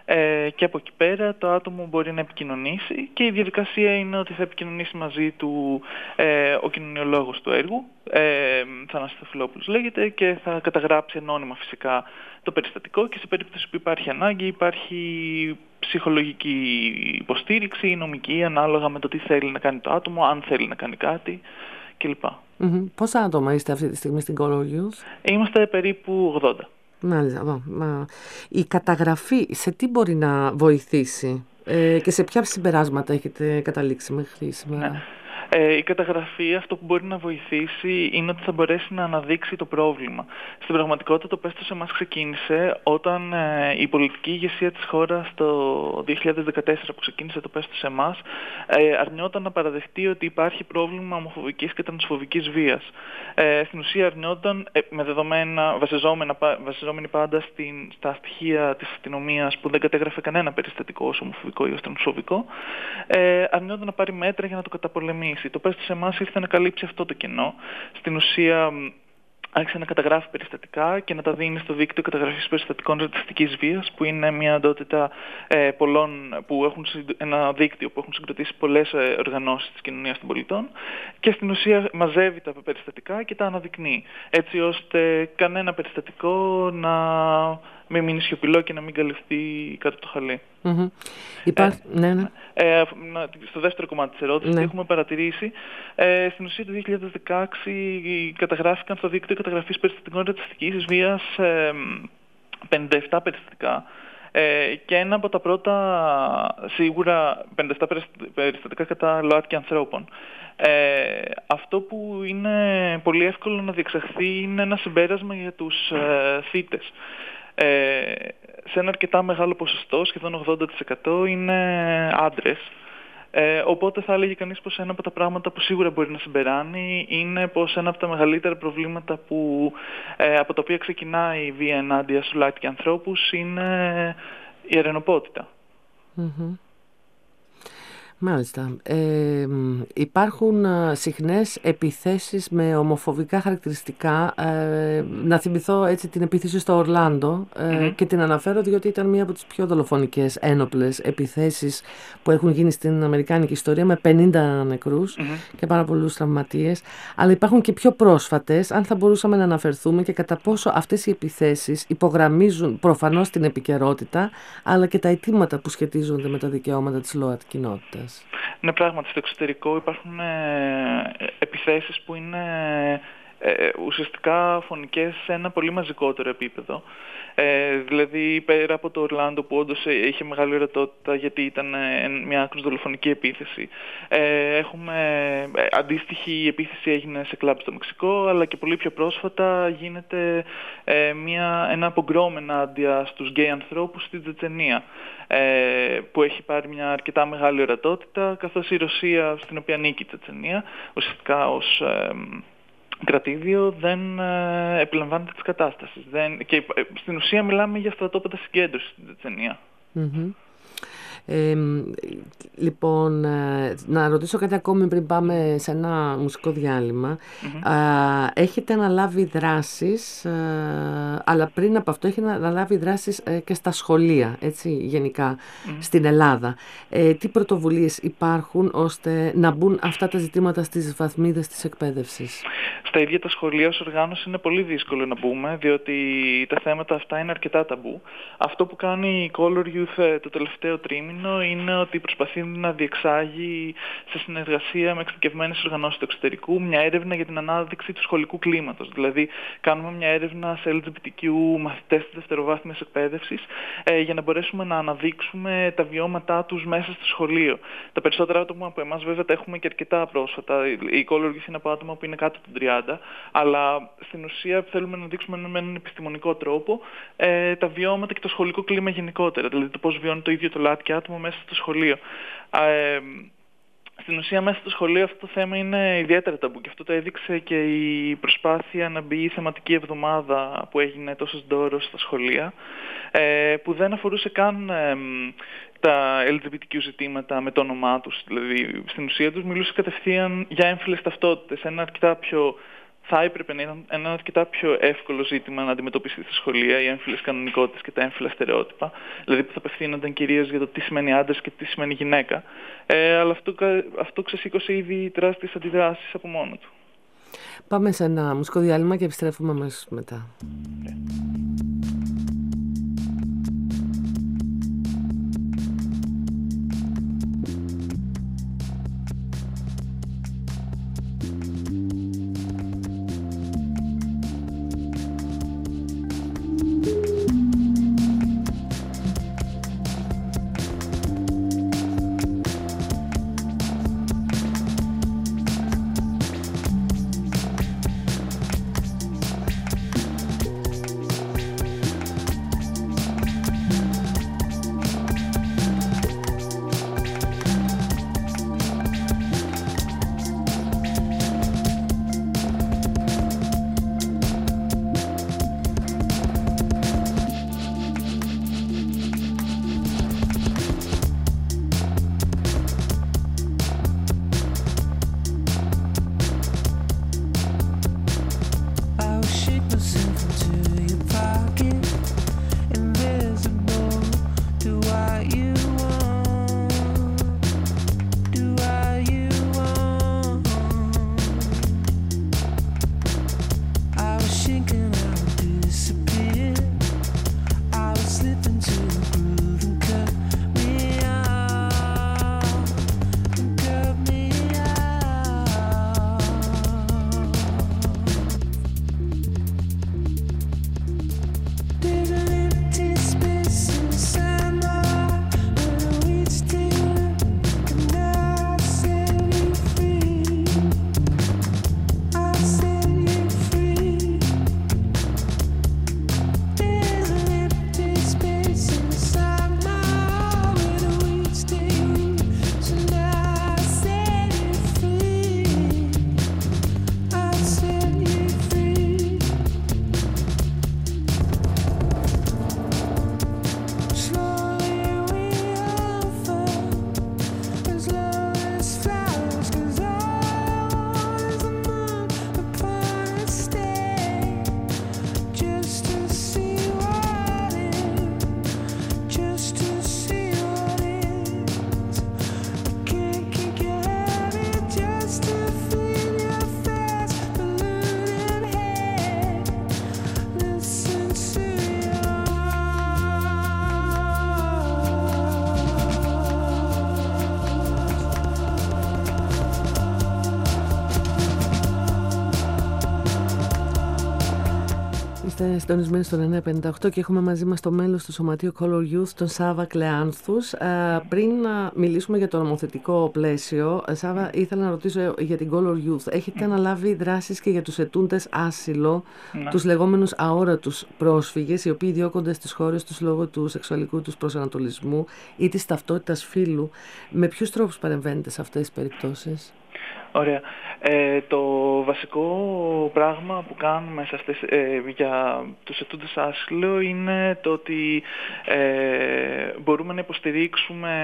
Ε, και από εκεί πέρα το άτομο μπορεί να επικοινωνήσει και η διαδικασία είναι ότι θα επικοινωνήσει μαζί του ε, ο κοινωνιολόγος του έργου, ε, Θανάσης Θεοφιλόπουλος λέγεται, και θα καταγράψει ανώνυμα φυσικά το περιστατικό και σε περίπτωση που υπάρχει ανάγκη υπάρχει ψυχολογική υποστήριξη ή νομική ανάλογα με το τι θέλει να κάνει το άτομο, αν θέλει να κάνει κάτι κλπ. Mm-hmm. Πόσα άτομα είστε αυτή τη στιγμή στην Color Youth? Είμαστε περίπου ογδόντα. Μάλιστα. Μα, η καταγραφή σε τι μπορεί να βοηθήσει ε, και σε ποια συμπεράσματα έχετε καταλήξει μέχρι σήμερα? Ναι. Ε, η καταγραφή αυτό που μπορεί να βοηθήσει είναι ότι θα μπορέσει να αναδείξει το πρόβλημα. Στην πραγματικότητα το Πες το σε εμάς ξεκίνησε όταν ε, η πολιτική ηγεσία της χώρας το δύο χιλιάδες δεκατέσσερα που ξεκίνησε το Πες το σε εμάς ε, αρνιόταν να παραδεχτεί ότι υπάρχει πρόβλημα ομοφοβικής και τρανσφοβικής βίας. Ε, στην ουσία αρνιόταν ε, με δεδομένα, βασιζόμενοι πάντα στην, στα στοιχεία της αστυνομίας που δεν κατέγραφε κανένα περιστατικό ως ομοφοβικό ή ως τρανσφοβικό, ε, αρνιόταν να πάρει μέτρα για να το καταπολεμήσει. Το Πες το σε εμάς ήρθε να καλύψει αυτό το κενό. Στην ουσία άρχισε να καταγράφει περιστατικά και να τα δίνει στο δίκτυο καταγραφής περιστατικών ρατσιστικής βίας, που είναι μια οντότητα ε, πολλών, που έχουν, ένα δίκτυο που έχουν συγκροτήσει πολλές ε, οργανώσεις της κοινωνίας των πολιτών, και στην ουσία μαζεύει τα περιστατικά και τα αναδεικνύει, έτσι ώστε κανένα περιστατικό να μην μείνει σιωπηλό και να μην καλυφθεί κάτω από το χαλί. Mm-hmm. Υπάρχει... Ε, ναι, ναι. Ε, στο δεύτερο κομμάτι της ερώτησης, ναι. έχουμε παρατηρήσει, ε, στην ουσία το δύο χιλιάδες δεκαέξι καταγράφηκαν στο δίκτυο καταγραφής περιστατικών ρατσιστικής βίας ε, πενήντα επτά περιστατικά. Ε, και ένα από τα πρώτα, σίγουρα πενήντα επτά περιστατικά κατά ΛΟΑΤΚΙ ανθρώπων. Ε, αυτό που είναι πολύ εύκολο να διεξαχθεί είναι ένα συμπέρασμα για τους ε, θύτες. Ε, σε ένα αρκετά μεγάλο ποσοστό, σχεδόν ογδόντα τοις εκατό, είναι άντρες. Ε, οπότε θα έλεγε κανείς πως ένα από τα πράγματα που σίγουρα μπορεί να συμπεράνει είναι πως ένα από τα μεγαλύτερα προβλήματα που, ε, από τα οποία ξεκινάει η βία ενάντια στους ΛΟΑΤΚΙ ανθρώπους είναι η ερενοπότητα. Mm-hmm. Μάλιστα. Ε, υπάρχουν συχνές επιθέσεις με ομοφοβικά χαρακτηριστικά. Ε, να θυμηθώ έτσι την επίθεση στο Ορλάντο ε, mm-hmm. και την αναφέρω διότι ήταν μία από τις πιο δολοφονικές ένοπλες επιθέσεις που έχουν γίνει στην αμερικάνικη ιστορία, με πενήντα νεκρούς mm-hmm. και πάρα πολλούς τραυματίες. Αλλά υπάρχουν και πιο πρόσφατες, αν θα μπορούσαμε να αναφερθούμε και κατά πόσο αυτές οι επιθέσεις υπογραμμίζουν προφανώς την επικαιρότητα, αλλά και τα αιτήματα που σχετίζονται με τα δικαιώματα της ΛΟΑΤ κοινότητας. Ναι, πράγματι, στο εξωτερικό υπάρχουν ε, επιθέσεις που είναι ε, ουσιαστικά φωνικές σε ένα πολύ μαζικότερο επίπεδο. Ε, δηλαδή, πέρα από το Ορλάντο που όντως είχε μεγάλη ορατότητα γιατί ήταν ε, μια άκρως δολοφονική επίθεση, ε, έχουμε ε, αντίστοιχη επίθεση έγινε σε κλαμπ στο Μεξικό, αλλά και πολύ πιο πρόσφατα γίνεται ε, μια, ένα απογκρόμ ενάντια στους γκέι ανθρώπους στη Τσετσενία, ε, που έχει πάρει μια αρκετά μεγάλη ορατότητα, καθώς η Ρωσία, στην οποία νίκη η Τσετσενία, ουσιαστικά ως ε, κρατήδιο, δεν ε, επιλαμβάνεται της κατάστασης. Δεν, και ε, στην ουσία μιλάμε για στρατόπεδα συγκέντρωσης στην Τσετσενία. Mm-hmm. Ε, λοιπόν, ε, να ρωτήσω κάτι ακόμη πριν πάμε σε ένα μουσικό διάλειμμα. Mm-hmm. Ε, έχετε αναλάβει δράσεις, ε, αλλά πριν από αυτό έχετε αναλάβει δράσεις ε, και στα σχολεία, έτσι, γενικά, mm-hmm. στην Ελλάδα. Ε, τι πρωτοβουλίες υπάρχουν ώστε να μπουν αυτά τα ζητήματα στις βαθμίδες της εκπαίδευσης? Στα ίδια τα σχολεία ως οργάνωση είναι πολύ δύσκολο να μπούμε, διότι τα θέματα αυτά είναι αρκετά ταμπού. Αυτό που κάνει η Color Youth το τελευταίο τρίμηνο είναι ότι προσπαθεί να διεξάγει σε συνεργασία με εξειδικευμένες οργανώσεις του εξωτερικού μια έρευνα για την ανάδειξη του σχολικού κλίματος. Δηλαδή, κάνουμε μια έρευνα σε ελ τζι μπι τι κιου μαθητές της δευτεροβάθμιας εκπαίδευσης ε, για να μπορέσουμε να αναδείξουμε τα βιώματά τους μέσα στο σχολείο. Τα περισσότερα άτομα από εμάς, βέβαια, τα έχουμε και αρκετά πρόσφατα. Η Color Youth είναι από άτομα που είναι κάτω των τριάντα, αλλά στην ουσία θέλουμε να δείξουμε με έναν επιστημονικό τρόπο ε, τα βιώματα και το σχολικό κλίμα γενικότερα. Δηλαδή, το πώς βιώνει το ίδιο το ΛΟΑΤΚΙ άτομο μέσα στο σχολείο. Ε, στην ουσία, μέσα στο σχολείο αυτό το θέμα είναι ιδιαίτερα ταμπού, και αυτό το έδειξε και η προσπάθεια να μπει η θεματική εβδομάδα που έγινε τόσο ντόρος στα σχολεία, ε, που δεν αφορούσε καν ε, τα ελ τζι μπι τι κιου ζητήματα με το όνομά τους. Δηλαδή, στην ουσία τους μιλούσε κατευθείαν για έμφυλες ταυτότητες, ένα αρκετά πιο θα έπρεπε να ήταν ένα αρκετά πιο εύκολο ζήτημα να αντιμετωπιστεί στα σχολεία, οι έμφυλες κανονικότητες και τα έμφυλα στερεότυπα, δηλαδή που θα απευθύνονταν κυρίως για το τι σημαίνει άντρας και τι σημαίνει γυναίκα. Ε, αλλά αυτό, αυτό ξεσήκωσε ήδη τεράστιες αντιδράσεις από μόνο του. Πάμε σε ένα μουσικό διάλειμμα και επιστρέφουμε αμέσως μετά. Yeah. Είστε συντονισμένοι στον εννιά πενήντα οκτώ και έχουμε μαζί μας το μέλος του Σωματείου Color Youth, τον Σάβα Κλεάνθους. Ε, πριν να μιλήσουμε για το νομοθετικό πλαίσιο, ε, Σάβα, ήθελα να ρωτήσω για την Color Youth. Έχετε αναλάβει δράσεις και για τους ετούντες άσυλο, Ναι. τους λεγόμενους αόρατους πρόσφυγες, οι οποίοι διώκονται στις χώρες τους λόγω του σεξουαλικού τους προσανατολισμού ή της ταυτότητας φύλου. Με ποιους τρόπους παρεμβαίνετε σε αυτές τις περιπτώσεις? Ωραία. Ε, το βασικό πράγμα που κάνουμε σε αυτές, ε, για τους ετούντες άσυλο είναι το ότι ε, μπορούμε να υποστηρίξουμε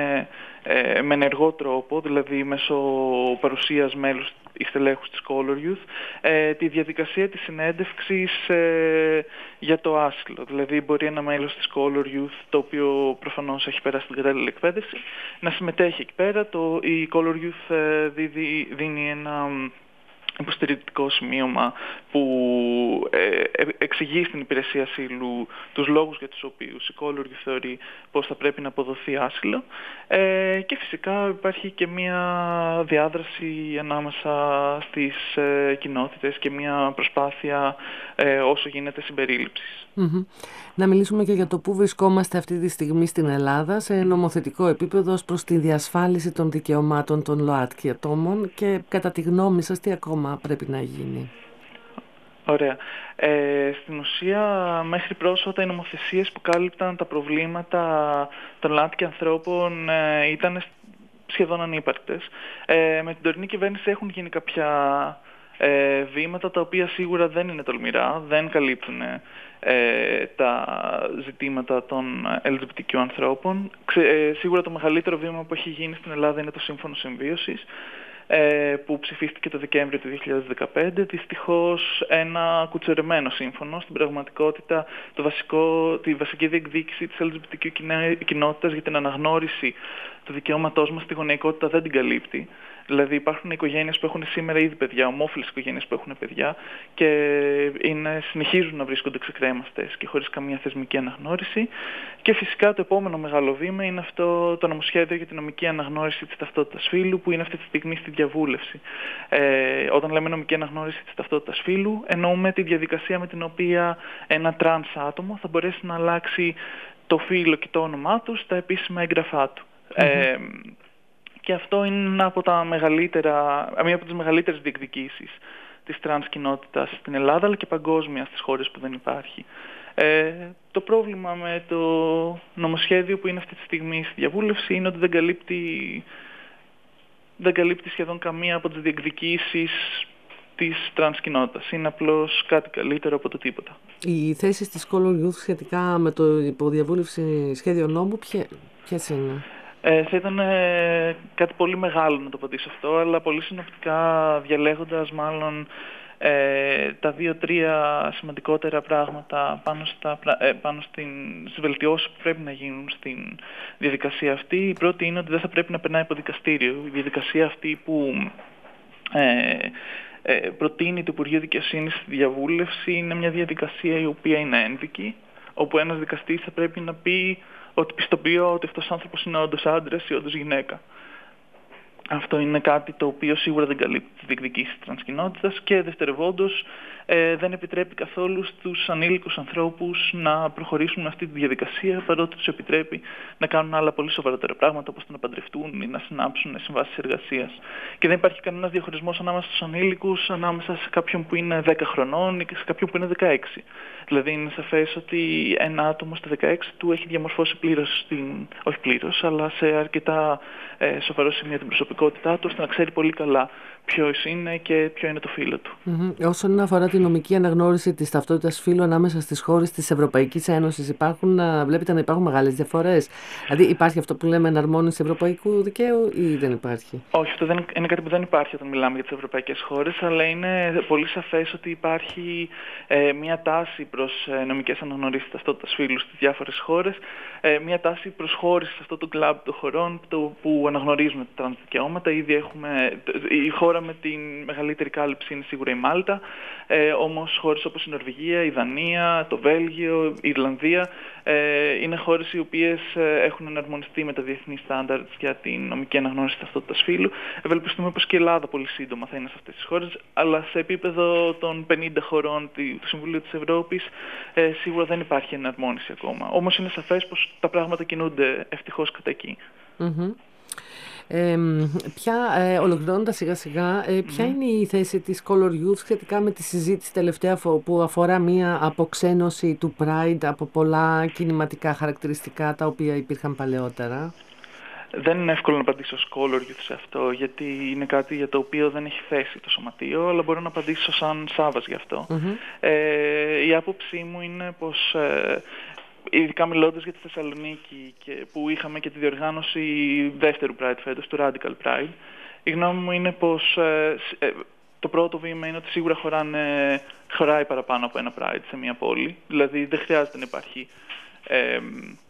ε, με ενεργό τρόπο, δηλαδή μέσω παρουσίας μέλους ή στελέχους της Color Youth, ε, τη διαδικασία της συνέντευξης ε, για το άσυλο. Δηλαδή μπορεί ένα μέλος της Color Youth, το οποίο προφανώς έχει περάσει την κατάλληλη εκπαίδευση, να συμμετέχει εκεί πέρα. Το, η Color Youth ε, δίδει, δίνει ένα υποστηρικτικό σημείωμα που ε, εξηγεί στην υπηρεσία ασύλου τους λόγους για τους οποίους η Color Youth θεωρεί πως θα πρέπει να αποδοθεί άσυλο, ε, και φυσικά υπάρχει και μια διάδραση ανάμεσα στις ε, κοινότητες και μια προσπάθεια ε, όσο γίνεται συμπερίληψης. Mm-hmm. Να μιλήσουμε και για το πού βρισκόμαστε αυτή τη στιγμή στην Ελλάδα σε νομοθετικό επίπεδο ως προς τη διασφάλιση των δικαιωμάτων των ΛΟΑΤΚΙ ατόμων και κατά τη γνώμη σας τι ακόμα πρέπει να γίνει. Ωραία. Ε, στην ουσία μέχρι πρόσφατα οι νομοθεσίες που κάλυπταν τα προβλήματα των ΛΟΑΤΚΙ ανθρώπων ε, ήταν σχεδόν ανύπαρκτες. Ε, με την τωρινή κυβέρνηση έχουν γίνει κάποια ε, βήματα τα οποία σίγουρα δεν είναι τολμηρά, δεν καλύπτουν ε, τα ζητήματα των ελ τζι μπι τι κιου ανθρώπων. Ξε, ε, σίγουρα το μεγαλύτερο βήμα που έχει γίνει στην Ελλάδα είναι το Σύμφωνο Συμβίωσης. ε, που ψηφίστηκε το Δεκέμβριο του δύο χιλιάδες δεκαπέντε. Δυστυχώς ένα κουτσορεμένο σύμφωνο. Στην πραγματικότητα το βασικό, τη βασική διεκδίκηση της ελ τζι μπι τι κιου κοινότητας για την αναγνώριση του δικαιώματός μας στη γονεϊκότητα δεν την καλύπτει. Δηλαδή υπάρχουν οικογένειες που έχουν σήμερα ήδη παιδιά, ομόφυλες οικογένειες που έχουν παιδιά και είναι, συνεχίζουν να βρίσκονται ξεκρέμαστες και χωρίς καμία θεσμική αναγνώριση. Και φυσικά το επόμενο μεγάλο βήμα είναι αυτό το νομοσχέδιο για την νομική αναγνώριση της ταυτότητας φύλου που είναι αυτή τη στιγμή στη διαβούλευση. Ε, όταν λέμε νομική αναγνώριση της ταυτότητας φύλου εννοούμε τη διαδικασία με την οποία ένα τρανς άτομο θα μπορέσει να αλλάξει το φύλο και το όνομά του στα επίσημα έγγραφά του. Mm-hmm. Ε, Και αυτό είναι από τα μεγαλύτερα, μία από τις μεγαλύτερες διεκδικήσεις της τρανς κοινότητας στην Ελλάδα, αλλά και παγκόσμια στις χώρες που δεν υπάρχει. Ε, το πρόβλημα με το νομοσχέδιο που είναι αυτή τη στιγμή στη διαβούλευση είναι ότι δεν καλύπτει, δεν καλύπτει σχεδόν καμία από τις διεκδικήσεις της τρανς κοινότητας. Είναι απλώς κάτι καλύτερο από το τίποτα. Οι θέσεις της Color Youth σχετικά με το υποδιαβούλευση σχέδιο νόμου ποιες είναι? Ε, θα ήταν ε, κάτι πολύ μεγάλο να το απαντήσω αυτό, αλλά πολύ συνοπτικά διαλέγοντας μάλλον ε, τα δύο-τρία σημαντικότερα πράγματα πάνω, στα, ε, πάνω στην, στις βελτιώσεις που πρέπει να γίνουν στην διαδικασία αυτή. Η πρώτη είναι ότι δεν θα πρέπει να περνάει από δικαστήριο. Η διαδικασία αυτή που ε, ε, προτείνει το Υπουργείο Δικαιοσύνης στη διαβούλευση είναι μια διαδικασία η οποία είναι ένδικη, όπου ένας δικαστής θα πρέπει να πει ότι πιστοποιώ ότι αυτός ο άνθρωπος είναι όντως άντρας ή όντως γυναίκα. Αυτό είναι κάτι το οποίο σίγουρα δεν καλύπτει τις διεκδικήσεις της τρανσκοινότητας και δευτερευόντως ε, δεν επιτρέπει καθόλου στους ανήλικους ανθρώπους να προχωρήσουν με αυτή τη διαδικασία, παρότι τους επιτρέπει να κάνουν άλλα πολύ σοβαρότερα πράγματα όπως το να παντρευτούν ή να συνάψουν συμβάσεις εργασίας. Και δεν υπάρχει κανένας διαχωρισμός ανάμεσα στους ανήλικους, ανάμεσα σε κάποιον που είναι δέκα χρονών και σε κάποιον που είναι δεκαέξι. Δηλαδή είναι σαφές ότι ένα άτομο στα δεκαέξι του έχει διαμορφώσει πλήρως, την, όχι πλήρως, αλλά σε αρκετά ε, σοβαρό σημείο την προσωπικότητά του, ώστε να ξέρει πολύ καλά ποιος είναι και ποιο είναι το φύλο του. Mm-hmm. Όσον αφορά τη νομική αναγνώριση της ταυτότητας φύλου ανάμεσα στις χώρες της Ευρωπαϊκής Ένωσης, υπάρχουν, βλέπετε να υπάρχουν μεγάλες διαφορές? Δηλαδή υπάρχει αυτό που λέμε εναρμόνιση ευρωπαϊκού δικαίου ή δεν υπάρχει? Όχι, αυτό δεν είναι κάτι που δεν υπάρχει όταν μιλάμε για τις ευρωπαϊκές χώρες, αλλά είναι πολύ σαφές ότι υπάρχει ε, μια τάση προς ε, νομικές αναγνωρίσεις ταυτότητας φύλου στις διάφορες χώρες, ε, μια τάση προσχώρησης σε αυτό το κλαμπ των χωρών το, που αναγνωρίζουν τα τρανς δικαιώματα. Ήδη έχουμε, η χώρα με την μεγαλύτερη κάλυψη είναι σίγουρα η Μάλτα, ε, όμως χώρες όπως η Νορβηγία, η Δανία, το Βέλγιο, η Ιρλανδία ε, είναι χώρες οι οποίες ε, έχουν εναρμονιστεί με τα διεθνή στάνταρτς για την νομική αναγνώριση ταυτότητας φύλου. Ευελπιστούμε πως και η Ελλάδα πολύ σύντομα θα είναι σε αυτές τις χώρες, αλλά σε επίπεδο των πενήντα χωρών του Συμβουλίου της Ευρώπης ε, σίγουρα δεν υπάρχει εναρμόνιση ακόμα. Όμως είναι σαφές πως τα πράγματα κινούνται ευτυχώς κατά εκεί. Mm-hmm. Ε, ποια, ε, ολοκληρώνοντας σιγά σιγά, ε, ποια mm. είναι η θέση της Color Youth σχετικά με τη συζήτηση τελευταία που αφορά μία αποξένωση του Pride από πολλά κινηματικά χαρακτηριστικά τα οποία υπήρχαν παλαιότερα? Δεν είναι εύκολο να απαντήσω ως Color Youth σε αυτό, γιατί είναι κάτι για το οποίο δεν έχει θέση το σωματείο, αλλά μπορώ να απαντήσω σαν Σάββας γι' αυτό. Mm-hmm. Ε, η άποψή μου είναι πως ε, ειδικά μιλώντας για τη Θεσσαλονίκη και που είχαμε και τη διοργάνωση δεύτερου Pride φέτος, του Radical Pride, η γνώμη μου είναι πως ε, ε, το πρώτο βήμα είναι ότι σίγουρα χωράνε, χωράει παραπάνω από ένα Pride σε μια πόλη. Δηλαδή δεν χρειάζεται να υπάρχει ε,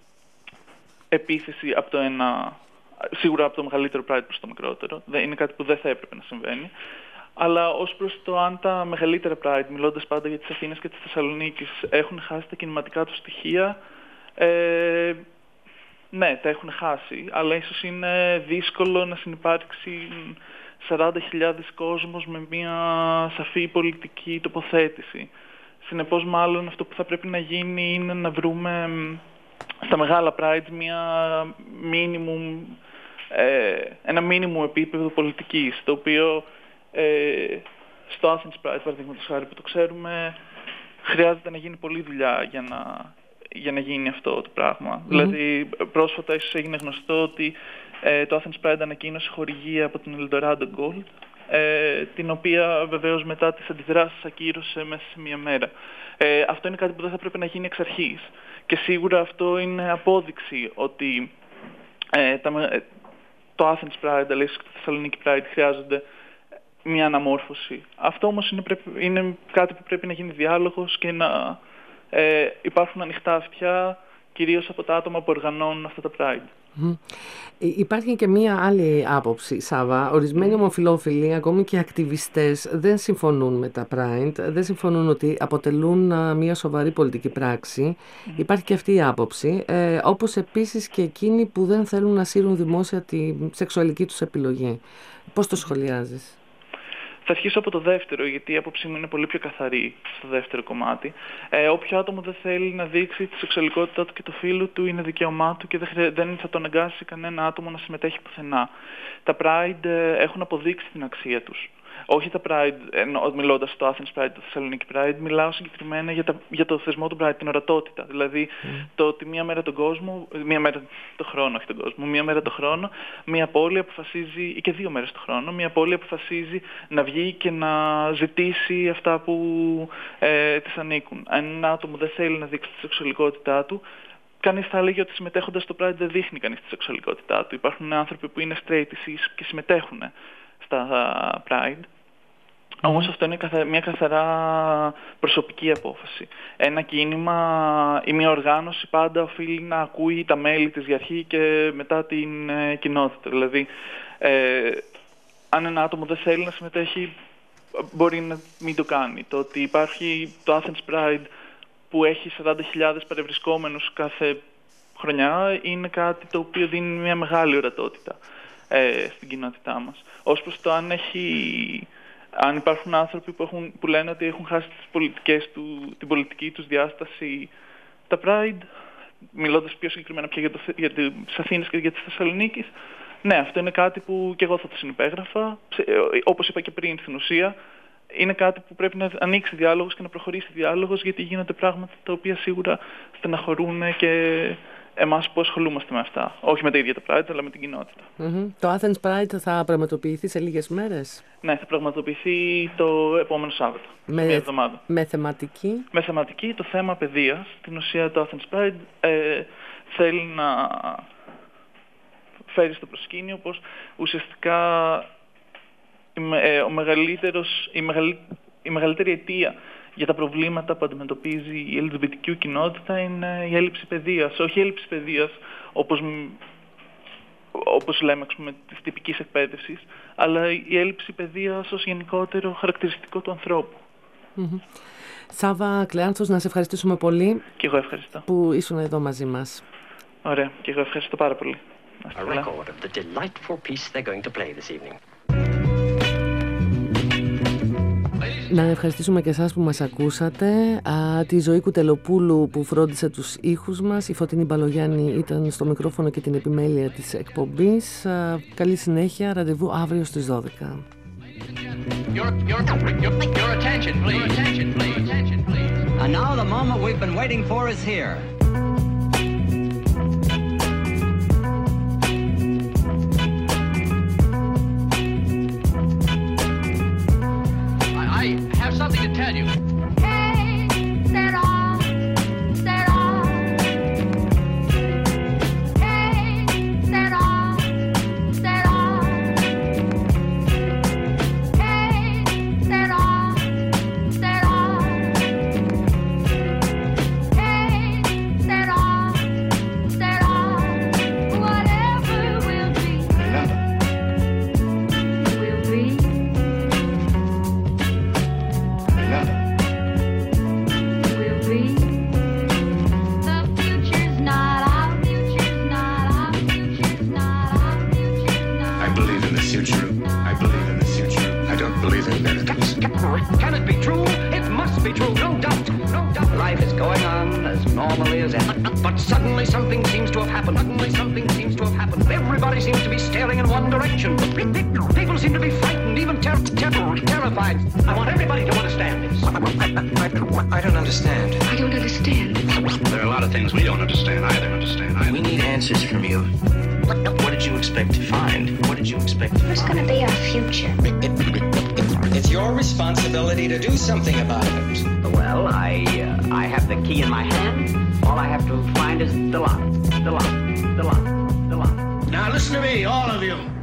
επίθεση από το ένα, σίγουρα από το μεγαλύτερο Pride προς το μικρότερο. Είναι κάτι που δεν θα έπρεπε να συμβαίνει. Αλλά ως προς το αν τα μεγαλύτερα Pride, μιλώντας πάντα για τις Αθήνες και τις Θεσσαλονίκης, έχουν χάσει τα κινηματικά του στοιχεία, ε, ναι, τα έχουν χάσει. Αλλά ίσως είναι δύσκολο να συνυπάρξει σαράντα χιλιάδες κόσμος με μια σαφή πολιτική τοποθέτηση. Συνεπώς, μάλλον αυτό που θα πρέπει να γίνει είναι να βρούμε στα μεγάλα Pride μια minimum, ε, ένα minimum επίπεδο πολιτικής, το οποίο Ε, στο Athens Pride, παραδείγματος χάρη, που το ξέρουμε, χρειάζεται να γίνει πολλή δουλειά για να, για να γίνει αυτό το πράγμα. Mm-hmm. Δηλαδή, πρόσφατα ίσως έγινε γνωστό ότι ε, το Athens Pride ανακοίνωσε χορηγία από την Eldorado Gold, ε, την οποία βεβαίως μετά τις αντιδράσεις ακύρωσε μέσα σε μία μέρα. Ε, αυτό είναι κάτι που δεν θα πρέπει να γίνει εξ αρχής. Και σίγουρα αυτό είναι απόδειξη ότι ε, τα, το Athens Pride, αλλά ίσως και το Θεσσαλονίκη Pride χρειάζονται μια αναμόρφωση. Αυτό όμως είναι, πρέπει, είναι κάτι που πρέπει να γίνει διάλογος και να ε, υπάρχουν ανοιχτά αυτιά, κυρίως από τα άτομα που οργανώνουν αυτά τα Pride. Mm. Υπάρχει και μία άλλη άποψη, Σάβα. Ορισμένοι mm. ομοφυλόφιλοι, ακόμη και ακτιβιστές, δεν συμφωνούν με τα Pride, δεν συμφωνούν ότι αποτελούν μία σοβαρή πολιτική πράξη. Mm. Υπάρχει και αυτή η άποψη, ε, όπως επίσης και εκείνοι που δεν θέλουν να σύρουν δημόσια τη σεξουαλική τους επιλογή. Πώς το σχολιάζεις? Θα αρχίσω από το δεύτερο, γιατί η άποψή μου είναι πολύ πιο καθαρή στο δεύτερο κομμάτι. Ε, όποιο άτομο δεν θέλει να δείξει τη σεξουαλικότητά του και το φύλο του είναι δικαίωμά του και δεν, χρει... δεν θα τον αγκάσει κανένα άτομο να συμμετέχει πουθενά. Τα Pride ε, έχουν αποδείξει την αξία τους. Όχι τα Pride, ενώ, μιλώντας στο Athens Pride, το Θεσσαλονίκη Pride, μιλάω συγκεκριμένα για, τα, για το θεσμό του Pride, την ορατότητα. Δηλαδή mm. το ότι μία μέρα τον κόσμο, μία μέρα το χρόνο, όχι τον κόσμο, μία μέρα το χρόνο, μία πόλη αποφασίζει, ή και δύο μέρες το χρόνο, μία πόλη αποφασίζει να βγει και να ζητήσει αυτά που ε, της ανήκουν. Αν ένα άτομο δεν θέλει να δείξει τη σεξουαλικότητά του, κανείς θα έλεγε ότι συμμετέχοντας στο Pride δεν δείχνει κανείς τη σεξουαλικότητά του. Υπάρχουν άνθρωποι που είναι straight και συμμετέχουν στα Pride. Mm. Όμως αυτό είναι μια καθαρά προσωπική απόφαση. Ένα κίνημα ή μια οργάνωση πάντα οφείλει να ακούει τα μέλη της για αρχή και μετά την ε, κοινότητα. Δηλαδή, ε, αν ένα άτομο δεν θέλει να συμμετέχει, μπορεί να μην το κάνει. Το ότι υπάρχει το Athens Pride που έχει σαράντα χιλιάδες παρευρισκόμενους κάθε χρονιά είναι κάτι το οποίο δίνει μια μεγάλη ορατότητα ε, στην κοινότητά μας. Ως προς το αν έχει... Αν υπάρχουν άνθρωποι που, έχουν, που λένε ότι έχουν χάσει τις πολιτικές του, την πολιτική τους διάσταση, τα Pride, μιλώντας πιο συγκεκριμένα πια για, το, για τις Αθήνες και για τις Θεσσαλονίκης, ναι, αυτό είναι κάτι που και εγώ θα το συνυπέγραφα. Όπως είπα και πριν, στην ουσία, είναι κάτι που πρέπει να ανοίξει διάλογος και να προχωρήσει διάλογος, γιατί γίνονται πράγματα τα οποία σίγουρα στεναχωρούν και εμάς που ασχολούμαστε με αυτά. Όχι με τα ίδια τα Pride, αλλά με την κοινότητα. Mm-hmm. Το Athens Pride θα πραγματοποιηθεί σε λίγες μέρες. Ναι, θα πραγματοποιηθεί το επόμενο Σάββατο, με, μια εβδομάδα. Με θεματική. Με θεματική το θέμα παιδείας. Στην ουσία το Athens Pride ε, θέλει να φέρει στο προσκήνιο πως ουσιαστικά ε, ο μεγαλύτερος, η, μεγαλ, η μεγαλύτερη αιτία για τα προβλήματα που αντιμετωπίζει η ελ τζι μπι τι κιου κοινότητα είναι η έλλειψη παιδείας. Όχι η έλλειψη παιδείας όπως, όπως λέμε, ας πούμε, της τυπικής εκπαίδευσης, αλλά η έλλειψη παιδείας ως γενικότερο χαρακτηριστικό του ανθρώπου. Mm-hmm. Σάβα Κλεάνθος, να σε ευχαριστήσουμε πολύ. Και εγώ ευχαριστώ. Που ήσουν εδώ μαζί μας. Ωραία, και εγώ ευχαριστώ πάρα πολύ. A record of the delightful piece they're going to play this evening. Να ευχαριστήσουμε και εσάς που μας ακούσατε, α, τη Ζωή Κουτελοπούλου που φρόντισε τους ήχους μας, η Φωτεινή Μπαλογιάννη ήταν στο μικρόφωνο και την επιμέλεια της εκπομπής. Α, καλή συνέχεια, ραντεβού αύριο στις δώδεκα. Your, your, your, your attention, please. Attention, please. Attention, please. And now the moment we've been waiting for is here. I have something to tell you. Hey, set off, set off. Hey, set off, set off. Hey, set off, set off. Hey, set off, set off. Whatever will be, Remember, will be. remember, Will be. The future's not our future's not our future's not our future's not. I believe in the future. I believe in the future. I don't believe in miracles. Can it be true? It must be true, no doubt, no doubt. Life is going on as normally as ever. But suddenly something seems to have happened. Suddenly something seems to have happened. Everybody seems to be staring in one direction. People seem to be frightened, even ter- ter- terrified. I want everybody to understand this. I, I don't understand. I don't understand. There are a lot of things we don't understand either. Understand either. We need answers from you. What did you expect to find? What did you expect to Who's find? gonna be our future? It's your responsibility to do something about it. Well, I uh, I have the key in my hand. All I have to find is the lock. The lock. The lock. The lock. Now Listen to me, all of you.